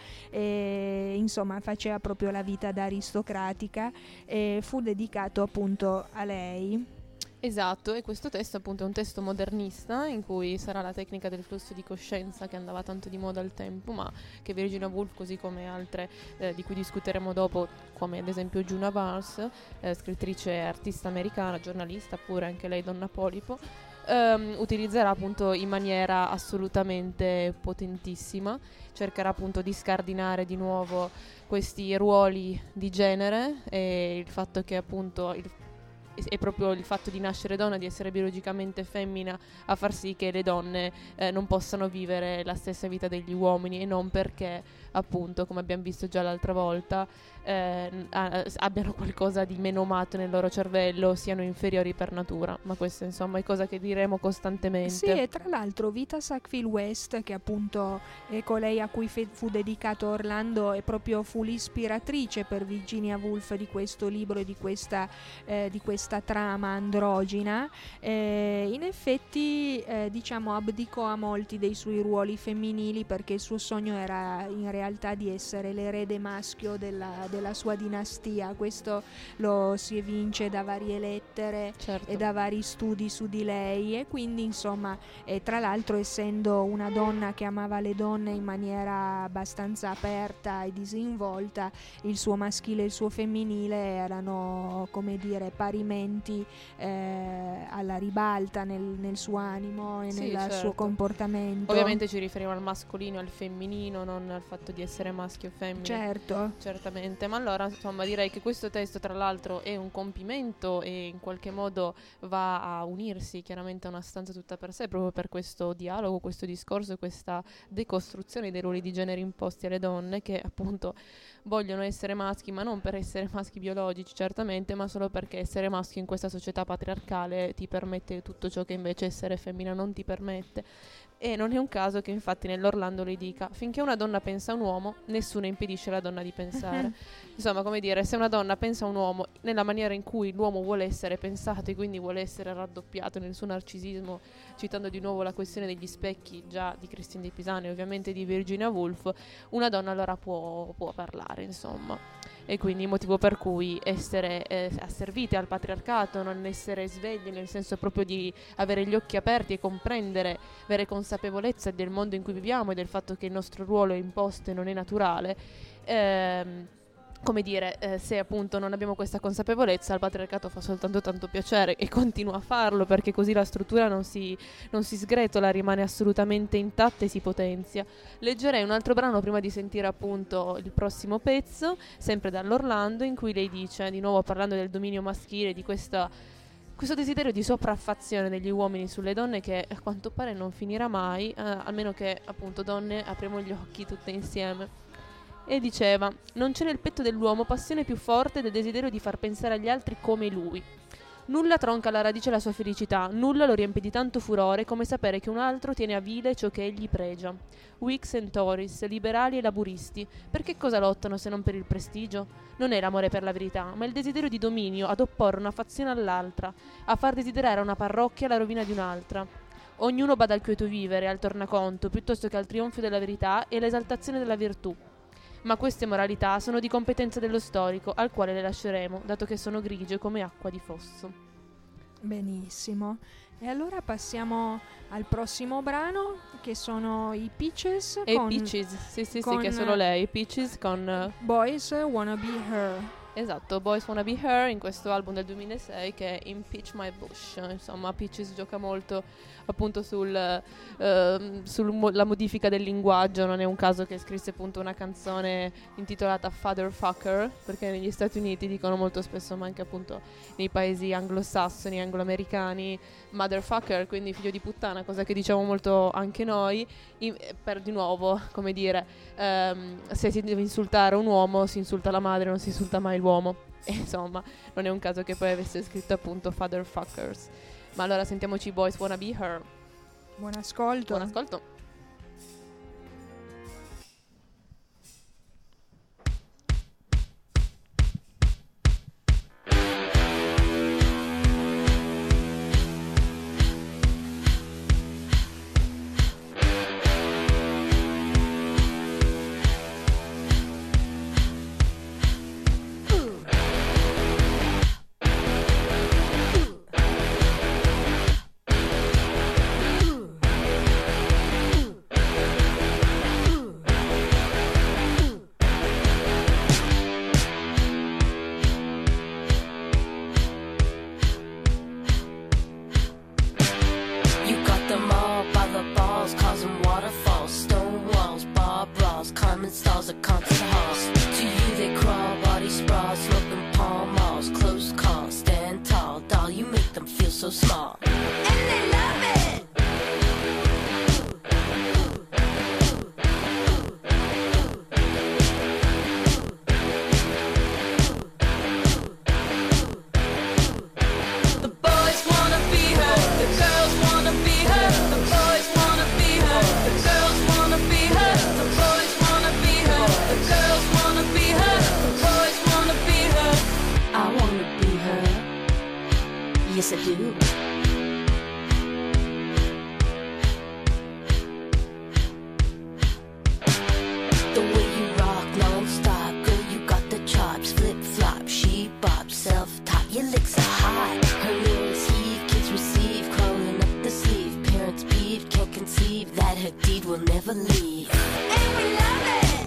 e insomma faceva proprio la vita da aristocratica, e fu dedicato appunto a lei. Esatto, e questo testo appunto è un testo modernista in cui sarà la tecnica del flusso di coscienza che andava tanto di moda al tempo, ma che Virginia Woolf, così come altre eh, di cui discuteremo dopo, come ad esempio Juna Barnes, eh, scrittrice e artista americana, giornalista pure anche lei, donna polipo, ehm, utilizzerà appunto in maniera assolutamente potentissima. Cercherà appunto di scardinare di nuovo questi ruoli di genere e il fatto che appunto il è proprio il fatto di nascere donna, di essere biologicamente femmina, a far sì che le donne eh, non possano vivere la stessa vita degli uomini, e non perché appunto, come abbiamo visto già l'altra volta, eh, a- abbiano qualcosa di menomato nel loro cervello, siano inferiori per natura. Ma questo insomma è cosa che diremo costantemente. Sì, e tra l'altro Vita Sackville West, che appunto è colei a cui fe- fu dedicato Orlando, e proprio fu l'ispiratrice per Virginia Woolf di questo libro e di questa, eh, di questa trama androgina, eh, in effetti eh, diciamo abdicò a molti dei suoi ruoli femminili, perché il suo sogno era in realtà di essere l'erede maschio della, della sua dinastia. Questo lo si evince da varie lettere Certo. e da vari studi su di lei, e quindi insomma eh, tra l'altro, essendo una donna che amava le donne in maniera abbastanza aperta e disinvolta, il suo maschile e il suo femminile erano, come dire, parimenti eh, alla ribalta nel, nel suo animo e Sì, nel certo. suo comportamento. Ovviamente ci riferiamo al mascolino e al femminino, non al fatto di essere maschio o femmina. Certo. Certamente, ma allora insomma direi che questo testo tra l'altro è un compimento e in qualche modo va a unirsi chiaramente a Una stanza tutta per sé, proprio per questo dialogo, questo discorso e questa decostruzione dei ruoli di genere imposti alle donne, che appunto vogliono essere maschi, ma non per essere maschi biologici certamente, ma solo perché essere maschio in questa società patriarcale ti permette tutto ciò che invece essere femmina non ti permette. E non è un caso che infatti nell'Orlando le dica: finché una donna pensa a un uomo, nessuno impedisce alla donna di pensare. Insomma, come dire, se una donna pensa a un uomo nella maniera in cui l'uomo vuole essere pensato e quindi vuole essere raddoppiato nel suo narcisismo, citando di nuovo la questione degli specchi già di Christine de Pisan e ovviamente di Virginia Woolf, una donna allora può, può parlare, insomma. E quindi motivo per cui essere eh, asservite al patriarcato, non essere svegli nel senso proprio di avere gli occhi aperti e comprendere, avere consapevolezza del mondo in cui viviamo e del fatto che il nostro ruolo è imposto e non è naturale. ehm, come dire, eh, se appunto non abbiamo questa consapevolezza, al patriarcato fa soltanto tanto piacere e continua a farlo, perché così la struttura non si, non si sgretola, rimane assolutamente intatta e si potenzia. Leggerei un altro brano prima di sentire appunto il prossimo pezzo, sempre dall'Orlando, in cui lei dice, di nuovo parlando del dominio maschile, di questa questo desiderio di sopraffazione degli uomini sulle donne, che a quanto pare non finirà mai, eh, almeno che appunto donne apriamo gli occhi tutte insieme. E diceva: non c'è nel petto dell'uomo passione più forte del desiderio di far pensare agli altri come lui. Nulla tronca alla radice la sua felicità, nulla lo riempie di tanto furore come sapere che un altro tiene a vile ciò che egli pregia. Whigs and Tories, liberali e laburisti, per che cosa lottano se non per il prestigio? Non è l'amore per la verità, ma il desiderio di dominio ad opporre una fazione all'altra, a far desiderare a una parrocchia la rovina di un'altra. Ognuno bada al quieto vivere, al tornaconto, piuttosto che al trionfo della verità e all'esaltazione della virtù. Ma queste moralità sono di competenza dello storico, al quale le lasceremo, dato che sono grigie come acqua di fosso. Benissimo. E allora passiamo al prossimo brano, che sono i Peaches. E con Peaches, sì sì con sì, che è solo lei, Peaches con... Boys Wanna Be Her. Esatto, Boys Wanna Be Her, in questo album del duemilasei che è Impeach My Bush. Insomma, Peaches gioca molto appunto sulla uh, sul mo- modifica del linguaggio. Non è un caso che scrisse appunto una canzone intitolata Fatherfucker, perché negli Stati Uniti dicono molto spesso, ma anche appunto nei paesi anglosassoni, angloamericani, motherfucker, quindi figlio di puttana, cosa che diciamo molto anche noi, in- per di nuovo, come dire, um, se si deve insultare un uomo si insulta la madre, non si insulta mai l'uomo. E insomma, non è un caso che poi avesse scritto appunto Fatherfuckers. Ma allora sentiamoci Boys Wanna Be Her. Buon ascolto. Buon ascolto. Yes, I do. The way you rock non-stop, girl, you got the chops. Flip-flop, she bop, self-top, your licks are hot. Her lyrics heave, kids receive, crawling up the sleeve. Parents peeved, can't conceive that her deed will never leave. And we love it!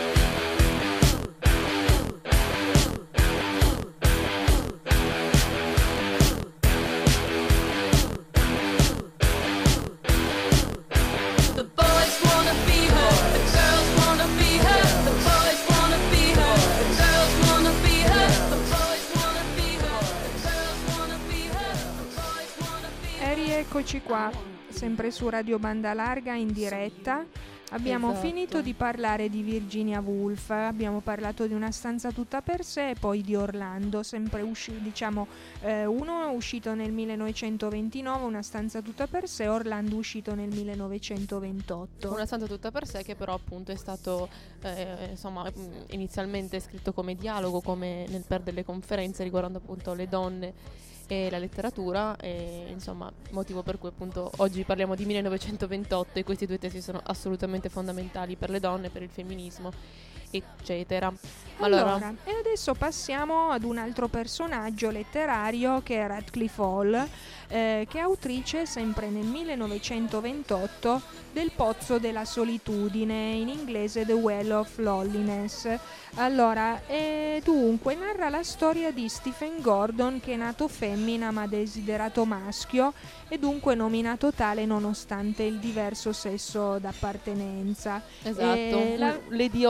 Eccoci qua, sempre su Radio Banda Larga in diretta. Abbiamo Esatto. finito di parlare di Virginia Woolf, abbiamo parlato di Una stanza tutta per sé e poi di Orlando, sempre uscito, diciamo, eh, uno è uscito nel millenovecentoventinove, Una stanza tutta per sé, Orlando uscito nel millenovecentoventotto. Una stanza tutta per sé che però appunto è stato eh, insomma mh, inizialmente scritto come dialogo, come nel per delle conferenze riguardando appunto le donne e la letteratura, e insomma motivo per cui appunto oggi parliamo di millenovecentoventotto e questi due testi sono assolutamente fondamentali per le donne, per il femminismo, eccetera. Allora, Allora, e adesso passiamo ad un altro personaggio letterario che è Radcliffe Hall, eh, che è autrice sempre nel millenovecentoventotto del Pozzo della Solitudine, in inglese The Well of Loneliness. Allora, eh, dunque, narra la storia di Stephen Gordon, che è nato femmina ma desiderato maschio e dunque nominato tale nonostante il diverso sesso d'appartenenza. esatto, E la- Lady Oscar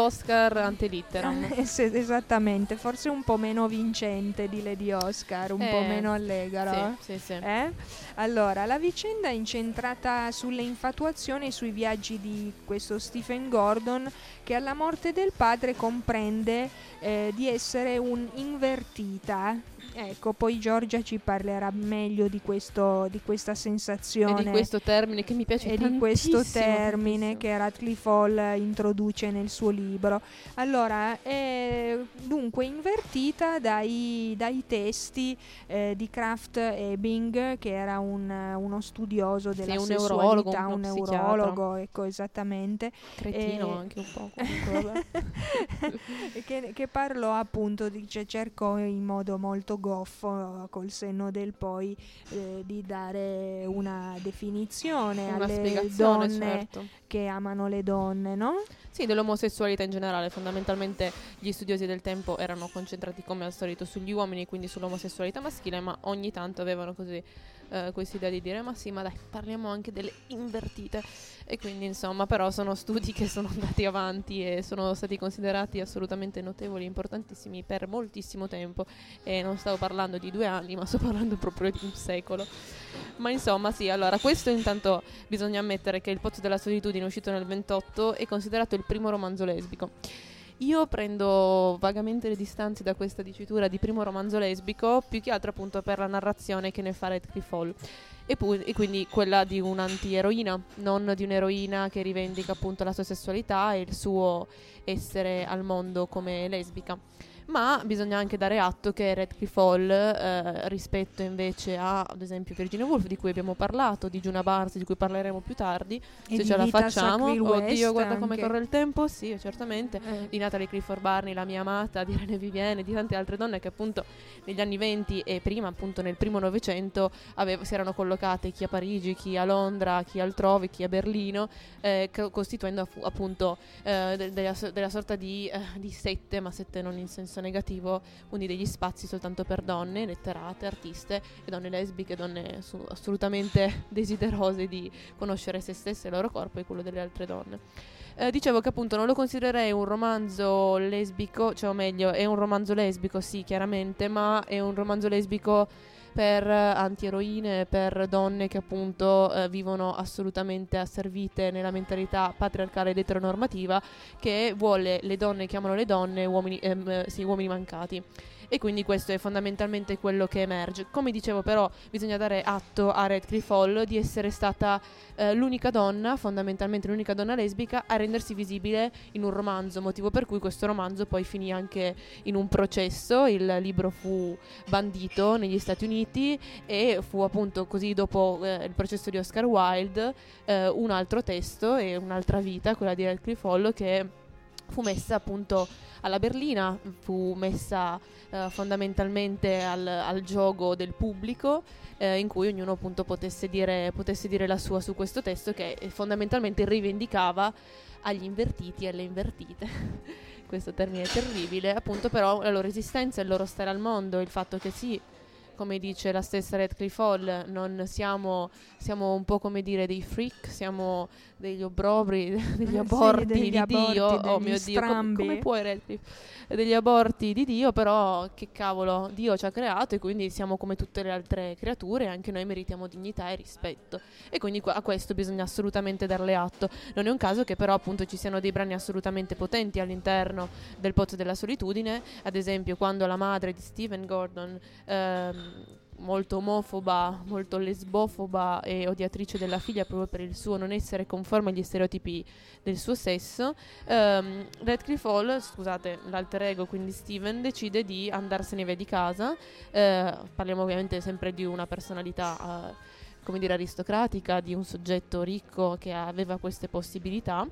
Oscar ante litteram. Eh, se- esattamente, forse un po' meno vincente di Lady Oscar, un po' Eh, meno allegro. Sì, sì, sì. Eh? Allora, la vicenda è incentrata sulle infatuazioni e sui viaggi di questo Stephen Gordon, che alla morte del padre comprende eh, di essere un'invertita. Ecco, poi Giorgia ci parlerà meglio di, questo, di questa E sensazione di questo termine che mi piace e tantissimo. di questo termine tantissimo. che Radcliffe Hall introduce nel suo libro. Allora, è dunque invertita dai, dai testi eh, di Kraft Ebing, che era un, uno studioso della Sì, un sessualità, neurologo, un uno psichiatra. neurologo, ecco, esattamente. Cretino Eh, anche un po'. Comunque, vabbè. che, che parlò appunto, dice, cercò in modo molto goffo, col senno del poi, eh, di dare una definizione Una alle spiegazione, donne certo. che amano le donne, no? Sì, dell'omosessualità in generale. Fondamentalmente gli studiosi del tempo erano concentrati come al solito sugli uomini, quindi sull'omosessualità maschile, ma ogni tanto avevano così eh, questa idea di dire ma sì, ma dai, parliamo anche delle invertite. E quindi insomma, però sono studi che sono andati avanti e sono stati considerati assolutamente notevoli, importantissimi per moltissimo tempo. E non stavo parlando di due anni, ma sto parlando proprio di un secolo. Ma insomma sì, allora questo intanto bisogna ammettere che Il Pozzo della Solitudine, uscito nel ventotto, è considerato il primo romanzo lesbico. Io prendo vagamente le distanze da questa dicitura di primo romanzo lesbico, più che altro appunto per la narrazione che ne fa Radcliffe Hall. E, pu- e quindi quella di un'antieroina, non di un'eroina che rivendica appunto la sua sessualità e il suo essere al mondo come lesbica. Ma bisogna anche dare atto che Radcliffe Hall, eh, rispetto invece a, ad esempio, Virginia Woolf, di cui abbiamo parlato, di Juna Barnes, di cui parleremo più tardi, E se di ce la Rita facciamo. Sackville Oddio, West guarda come anche. corre il tempo, sì, certamente. Eh. Di Natalie Clifford Barney, la mia amata, di Irene Vivienne, di tante altre donne che appunto negli anni venti e prima appunto nel primo Novecento avev- si erano collocate chi a Parigi, chi a Londra, chi altrove, chi a Berlino, eh, co- costituendo aff- appunto eh, de- della, so- della sorta di, eh, di sette, ma sette non in senso negativo, quindi degli spazi soltanto per donne, letterate, artiste e donne lesbiche, donne su- assolutamente desiderose di conoscere se stesse, il loro corpo e quello delle altre donne. Eh, dicevo che appunto non lo considererei un romanzo lesbico, cioè o meglio, è un romanzo lesbico sì, chiaramente, ma è un romanzo lesbico per eh, antieroine, per donne che appunto eh, vivono assolutamente asservite nella mentalità patriarcale ed eteronormativa, che vuole le donne che amano le donne, uomini, ehm, sì, uomini mancati. E quindi questo è fondamentalmente quello che emerge. Come dicevo, però, bisogna dare atto a Radcliffe Hall di essere stata eh, l'unica donna, fondamentalmente l'unica donna lesbica, a rendersi visibile in un romanzo, motivo per cui questo romanzo poi finì anche in un processo. Il libro fu bandito negli Stati Uniti e fu appunto così, dopo eh, il processo di Oscar Wilde, eh, un altro testo e un'altra vita, quella di Radcliffe Hall, che fu messa appunto alla berlina, fu messa eh, fondamentalmente al, al gioco del pubblico, eh, in cui ognuno appunto potesse dire, potesse dire la sua su questo testo, che fondamentalmente rivendicava agli invertiti e alle invertite questo termine terribile, appunto, però la loro esistenza, il loro stare al mondo, il fatto che sì, come dice la stessa Radcliffe Hall, non siamo, siamo un po' come dire dei freak, siamo degli obbrobri, degli Sì, aborti degli di aborti, Dio. Oh degli mio Dio, com- strambi. come puoi Radcliffe? Degli aborti di Dio, però che cavolo, Dio ci ha creato e quindi siamo come tutte le altre creature e anche noi meritiamo dignità e rispetto. E quindi qua- a questo bisogna assolutamente darle atto. Non è un caso che però appunto ci siano dei brani assolutamente potenti all'interno del Pozzo della Solitudine, ad esempio quando la madre di Stephen Gordon, ehm, molto omofoba, molto lesbofoba e odiatrice della figlia proprio per il suo non essere conforme agli stereotipi del suo sesso, ehm, Radcliffe Hall, scusate, l'alter ego, quindi Steven, decide di andarsene via di casa. Eh, parliamo ovviamente sempre di una personalità eh, come dire aristocratica, di un soggetto ricco che aveva queste possibilità.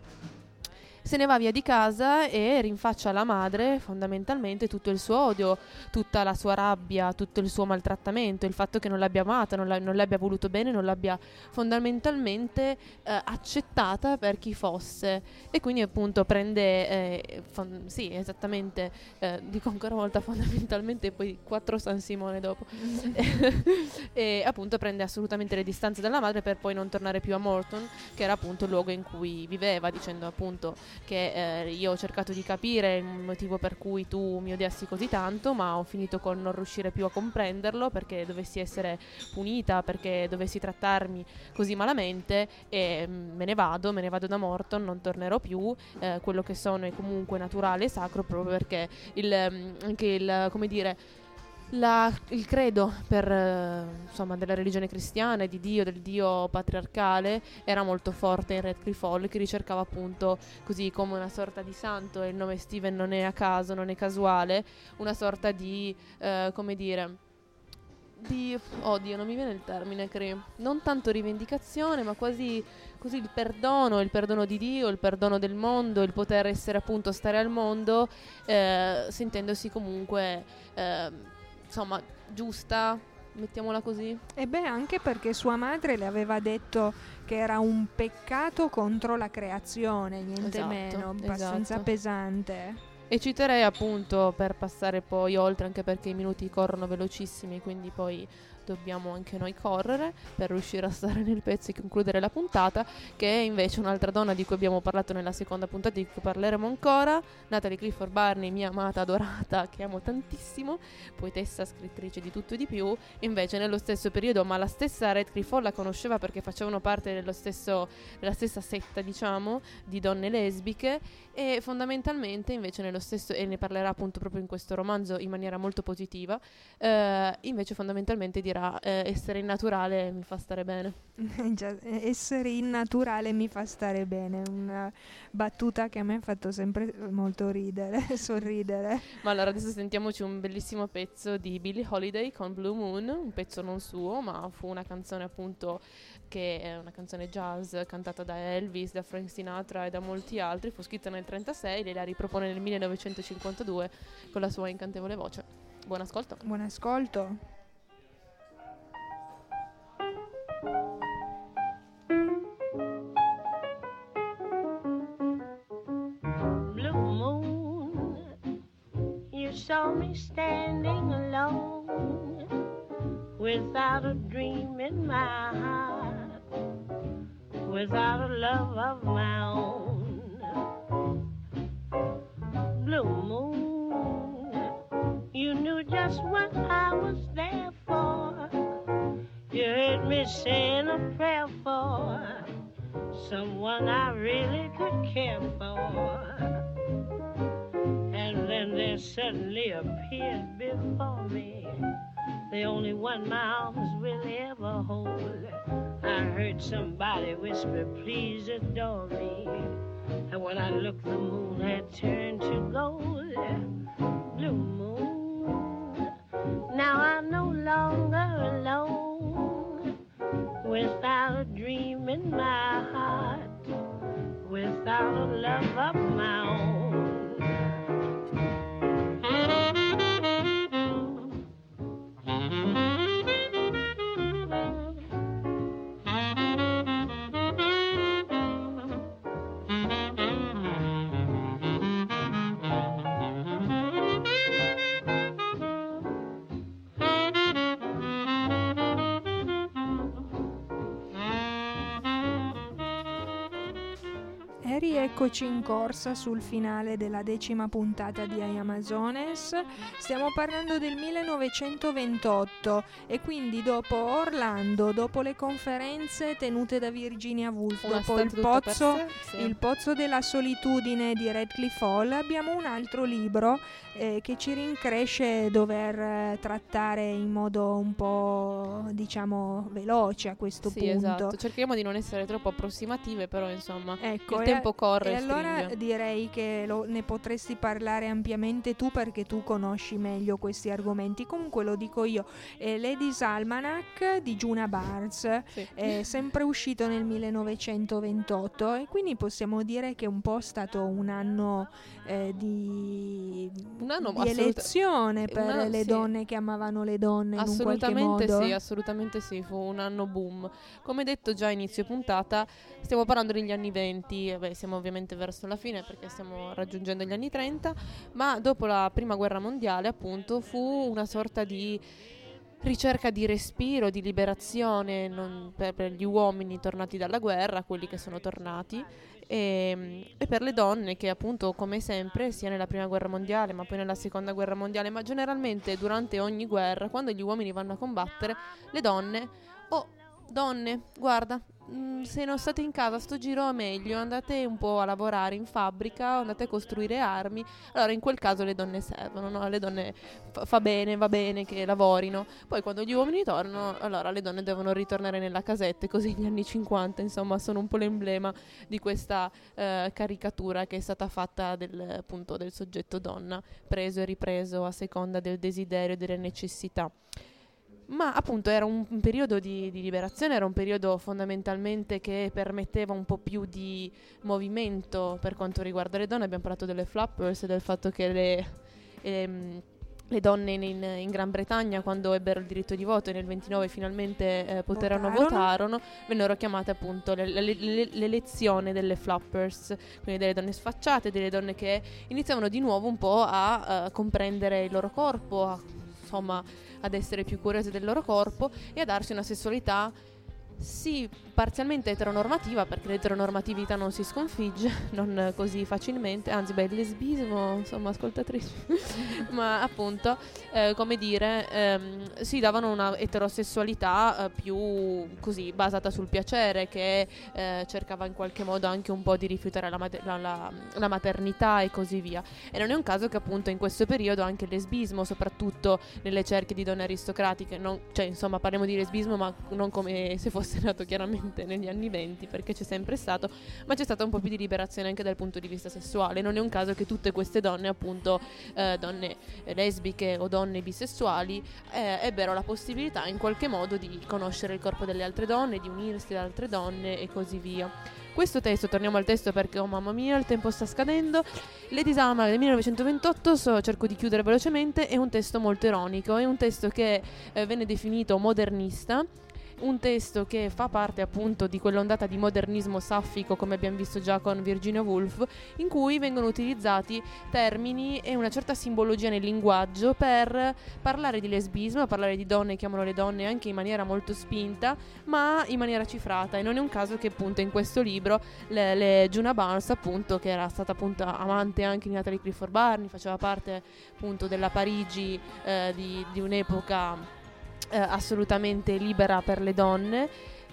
Se ne va via di casa e rinfaccia alla madre fondamentalmente tutto il suo odio, tutta la sua rabbia, tutto il suo maltrattamento, il fatto che non l'abbia amata, non, la, non l'abbia voluto bene, non l'abbia fondamentalmente eh, accettata per chi fosse. E quindi appunto prende, eh, fon- sì esattamente, eh, dico ancora una volta fondamentalmente, poi quattro San Simone dopo, e appunto prende assolutamente le distanze dalla madre per poi non tornare più a Morton, che era appunto il luogo in cui viveva, dicendo appunto che eh, io ho cercato di capire il motivo per cui tu mi odiassi così tanto, ma ho finito con non riuscire più a comprenderlo, perché dovessi essere punita, perché dovessi trattarmi così malamente, e mm, me ne vado, me ne vado da Morton, non tornerò più, eh, quello che sono è comunque naturale e sacro, proprio perché il, mm, anche il, come dire, La, il credo per, eh, insomma, della religione cristiana e di Dio, del Dio patriarcale, era molto forte in Radcliffe Hall, che ricercava appunto, così come una sorta di santo, e il nome Steven non è a caso, non è casuale, una sorta di, eh, come dire, di, oddio, non mi viene il termine, credo, non tanto rivendicazione, ma quasi così il perdono, il perdono di Dio, il perdono del mondo, il poter essere appunto stare al mondo, eh, sentendosi comunque, eh, insomma, giusta, mettiamola così. E beh, anche perché sua madre le aveva detto che era un peccato contro la creazione, niente Esatto, meno, abbastanza esatto. pesante. E citerei appunto, per passare poi oltre, anche perché i minuti corrono velocissimi, quindi poi dobbiamo anche noi correre per riuscire a stare nel pezzo e concludere la puntata, che è invece un'altra donna di cui abbiamo parlato nella seconda puntata, di cui parleremo ancora, Natalie Clifford Barney, mia amata adorata, che amo tantissimo, poetessa, scrittrice di tutto e di più. Invece nello stesso periodo, ma la stessa Radcliffe Hall la conosceva perché facevano parte dello stesso, della stessa setta, diciamo, di donne lesbiche, e fondamentalmente invece nello stesso, e ne parlerà appunto proprio in questo romanzo in maniera molto positiva, eh, invece fondamentalmente dirà eh, essere innaturale mi fa stare bene. Già, essere innaturale mi fa stare bene, una battuta che a me ha fatto sempre molto ridere, sorridere. Ma allora adesso sentiamoci un bellissimo pezzo di Billie Holiday con Blue Moon, un pezzo non suo, ma fu una canzone appunto che è una canzone jazz cantata da Elvis, da Frank Sinatra e da molti altri, fu scritta nel trentasei, lei la ripropone nel millenovecentocinquantadue con la sua incantevole voce. Buon ascolto. Buon ascolto. Blue moon, you saw me standing alone without a dream in my heart, without a love of my own. Blue moon, you knew just what I was there for. You heard me saying a prayer for someone I really could care for. And then there suddenly appeared before me the only one my arms will ever hold. I heard somebody whisper, please adore me. And when I looked, the moon had turned to gold. Blue moon, now I'm no longer alone, without a dream in my heart, without a love of my own. E rieccoci in corsa sul finale della decima puntata di Amazones. Stiamo parlando del millenovecentoventotto e quindi dopo Orlando, dopo le conferenze tenute da Virginia Woolf, Una dopo il stanza tutta per pozzo, sé, sì. il pozzo della solitudine di Radcliffe Hall, abbiamo un altro libro eh, che ci rincresce dover eh, trattare in modo un po', diciamo, veloce a questo Sì, punto. esatto. Cerchiamo di non essere troppo approssimative, però insomma, Ecco, il e- tempo corre e e allora stringe. direi che lo- ne potresti parlare ampiamente tu, perché tu conosci meglio questi argomenti. Comunque lo dico io, eh, Ladies Almanac di Juna Barnes Sì. è sempre uscito nel millenovecentoventotto e quindi possiamo dire che è un po' stato un anno eh, di, Un anno di assoluta- elezione un per anno- le sì. donne che amavano le donne in un qualche Assolutamente modo. sì, assolutamente sì, fu un anno boom. Come detto già a inizio puntata, stiamo parlando degli anni venti, eh beh, siamo ovviamente verso la fine perché stiamo raggiungendo gli anni trenta, ma dopo la prima guerra mondiale appunto fu una sorta di ricerca di respiro, di liberazione non, per, per gli uomini tornati dalla guerra, quelli che sono tornati, e, e per le donne che appunto, come sempre, sia nella prima guerra mondiale ma poi nella seconda guerra mondiale, ma generalmente durante ogni guerra, quando gli uomini vanno a combattere, le donne, oh donne, guarda, mh, se non state in casa sto giro è meglio, andate un po' a lavorare in fabbrica, andate a costruire armi. Allora in quel caso le donne servono, no? Le donne fa, fa bene, va bene che lavorino. Poi quando gli uomini tornano, allora le donne devono ritornare nella casetta, e così gli anni cinquanta insomma sono un po' l'emblema di questa eh, caricatura che è stata fatta del, appunto, del soggetto donna, preso e ripreso a seconda del desiderio e delle necessità. Ma appunto era un, un periodo di, di liberazione, era un periodo fondamentalmente che permetteva un po' più di movimento per quanto riguarda le donne. Abbiamo parlato delle flappers e del fatto che le, ehm, le donne in, in, in Gran Bretagna, quando ebbero il diritto di voto e nel ventinove finalmente eh, poterono Votarono. votarono, vennero chiamate appunto le- le- le- l'elezione delle flappers, quindi delle donne sfacciate, delle donne che iniziavano di nuovo un po' a, a comprendere il loro corpo, a, insomma ad essere più curiose del loro corpo e a darsi una sessualità sì parzialmente eteronormativa, perché l'eteronormatività non si sconfigge non così facilmente, anzi beh il lesbismo insomma ascoltatrici ma appunto eh, come dire ehm, si davano una eterosessualità eh, più così basata sul piacere, che eh, cercava in qualche modo anche un po' di rifiutare la, mater- la, la, la maternità e così via. E non è un caso che appunto in questo periodo anche il lesbismo, soprattutto nelle cerchie di donne aristocratiche, non, cioè insomma parliamo di lesbismo ma non come se fosse nato chiaramente negli anni venti, perché c'è sempre stato, ma c'è stata un po' più di liberazione anche dal punto di vista sessuale. Non è un caso che tutte queste donne appunto eh, donne lesbiche o donne bisessuali eh, ebbero la possibilità in qualche modo di conoscere il corpo delle altre donne, di unirsi ad altre donne e così via. Questo testo, torniamo al testo perché oh mamma mia il tempo sta scadendo, Lady Summer del millenovecentoventotto, so, cerco di chiudere velocemente, è un testo molto ironico, è un testo che eh, venne definito modernista, un testo che fa parte appunto di quell'ondata di modernismo saffico, come abbiamo visto già con Virginia Woolf, in cui vengono utilizzati termini e una certa simbologia nel linguaggio per parlare di lesbismo, parlare di donne che amano le donne anche in maniera molto spinta, ma in maniera cifrata. E non è un caso che appunto in questo libro le, le Djuna Barnes, appunto, che era stata appunto amante anche di Natalie Clifford Barney, faceva parte appunto della Parigi eh, di, di un'epoca Eh, assolutamente libera per le donne,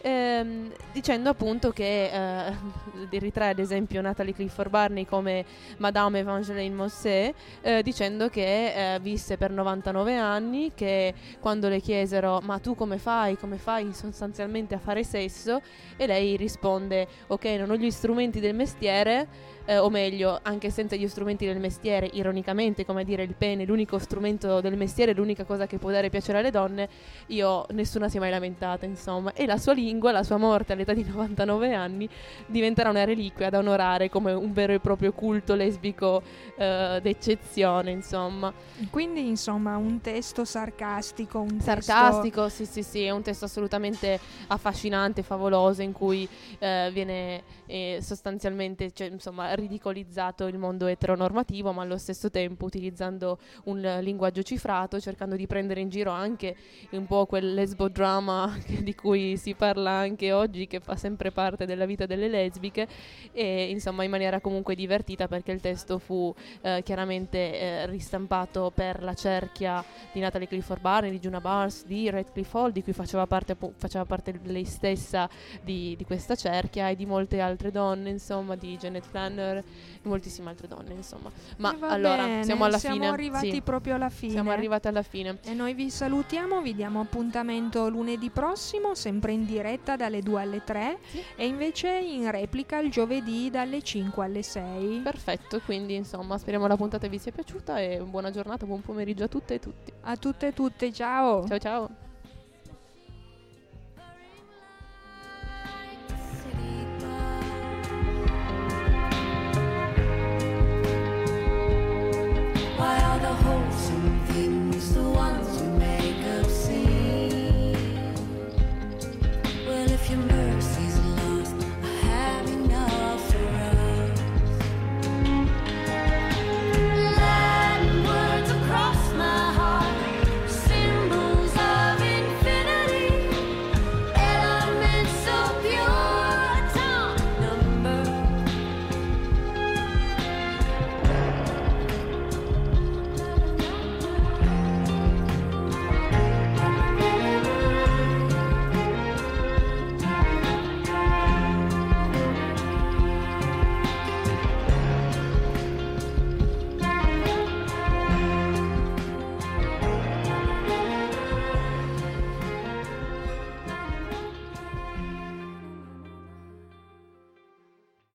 ehm, dicendo appunto che eh, ritrae ad esempio Natalie Clifford Barney come Madame Evangeline Mossé, eh, dicendo che eh, visse per novantanove anni, che quando le chiesero ma tu come fai, come fai sostanzialmente a fare sesso, e lei risponde ok, non ho gli strumenti del mestiere, Eh, o meglio, anche senza gli strumenti del mestiere, ironicamente, come dire il pene, l'unico strumento del mestiere, l'unica cosa che può dare piacere alle donne, io nessuna si è mai lamentata, insomma. E la sua lingua, la sua morte all'età di novantanove anni, diventerà una reliquia da onorare come un vero e proprio culto lesbico eh, d'eccezione, insomma. Quindi, insomma, un testo sarcastico, un Sarcastico, testo... sì, sì, sì, è un testo assolutamente affascinante, favoloso, in cui eh, viene eh, sostanzialmente, cioè, insomma, ridicolizzato il mondo eteronormativo, ma allo stesso tempo utilizzando un linguaggio cifrato, cercando di prendere in giro anche un po' quel lesbodrama di cui si parla anche oggi, che fa sempre parte della vita delle lesbiche, e insomma in maniera comunque divertita, perché il testo fu eh, chiaramente eh, ristampato per la cerchia di Natalie Clifford Barney, di Djuna Barnes, di Radcliffe Hall, di cui faceva parte, faceva parte lei stessa di, di questa cerchia, e di molte altre donne, insomma, di Janet Flanner, moltissime altre donne, insomma. Ma allora bene, siamo alla siamo fine. arrivati Sì, proprio alla fine. siamo arrivati alla fine. E noi vi salutiamo, vi diamo appuntamento lunedì prossimo, sempre in diretta dalle due alle tre, Sì. e invece in replica il giovedì dalle cinque alle sei. Perfetto, quindi insomma speriamo la puntata vi sia piaciuta, e buona giornata, buon pomeriggio a tutte e tutti. A tutte e tutte, ciao! Ciao ciao.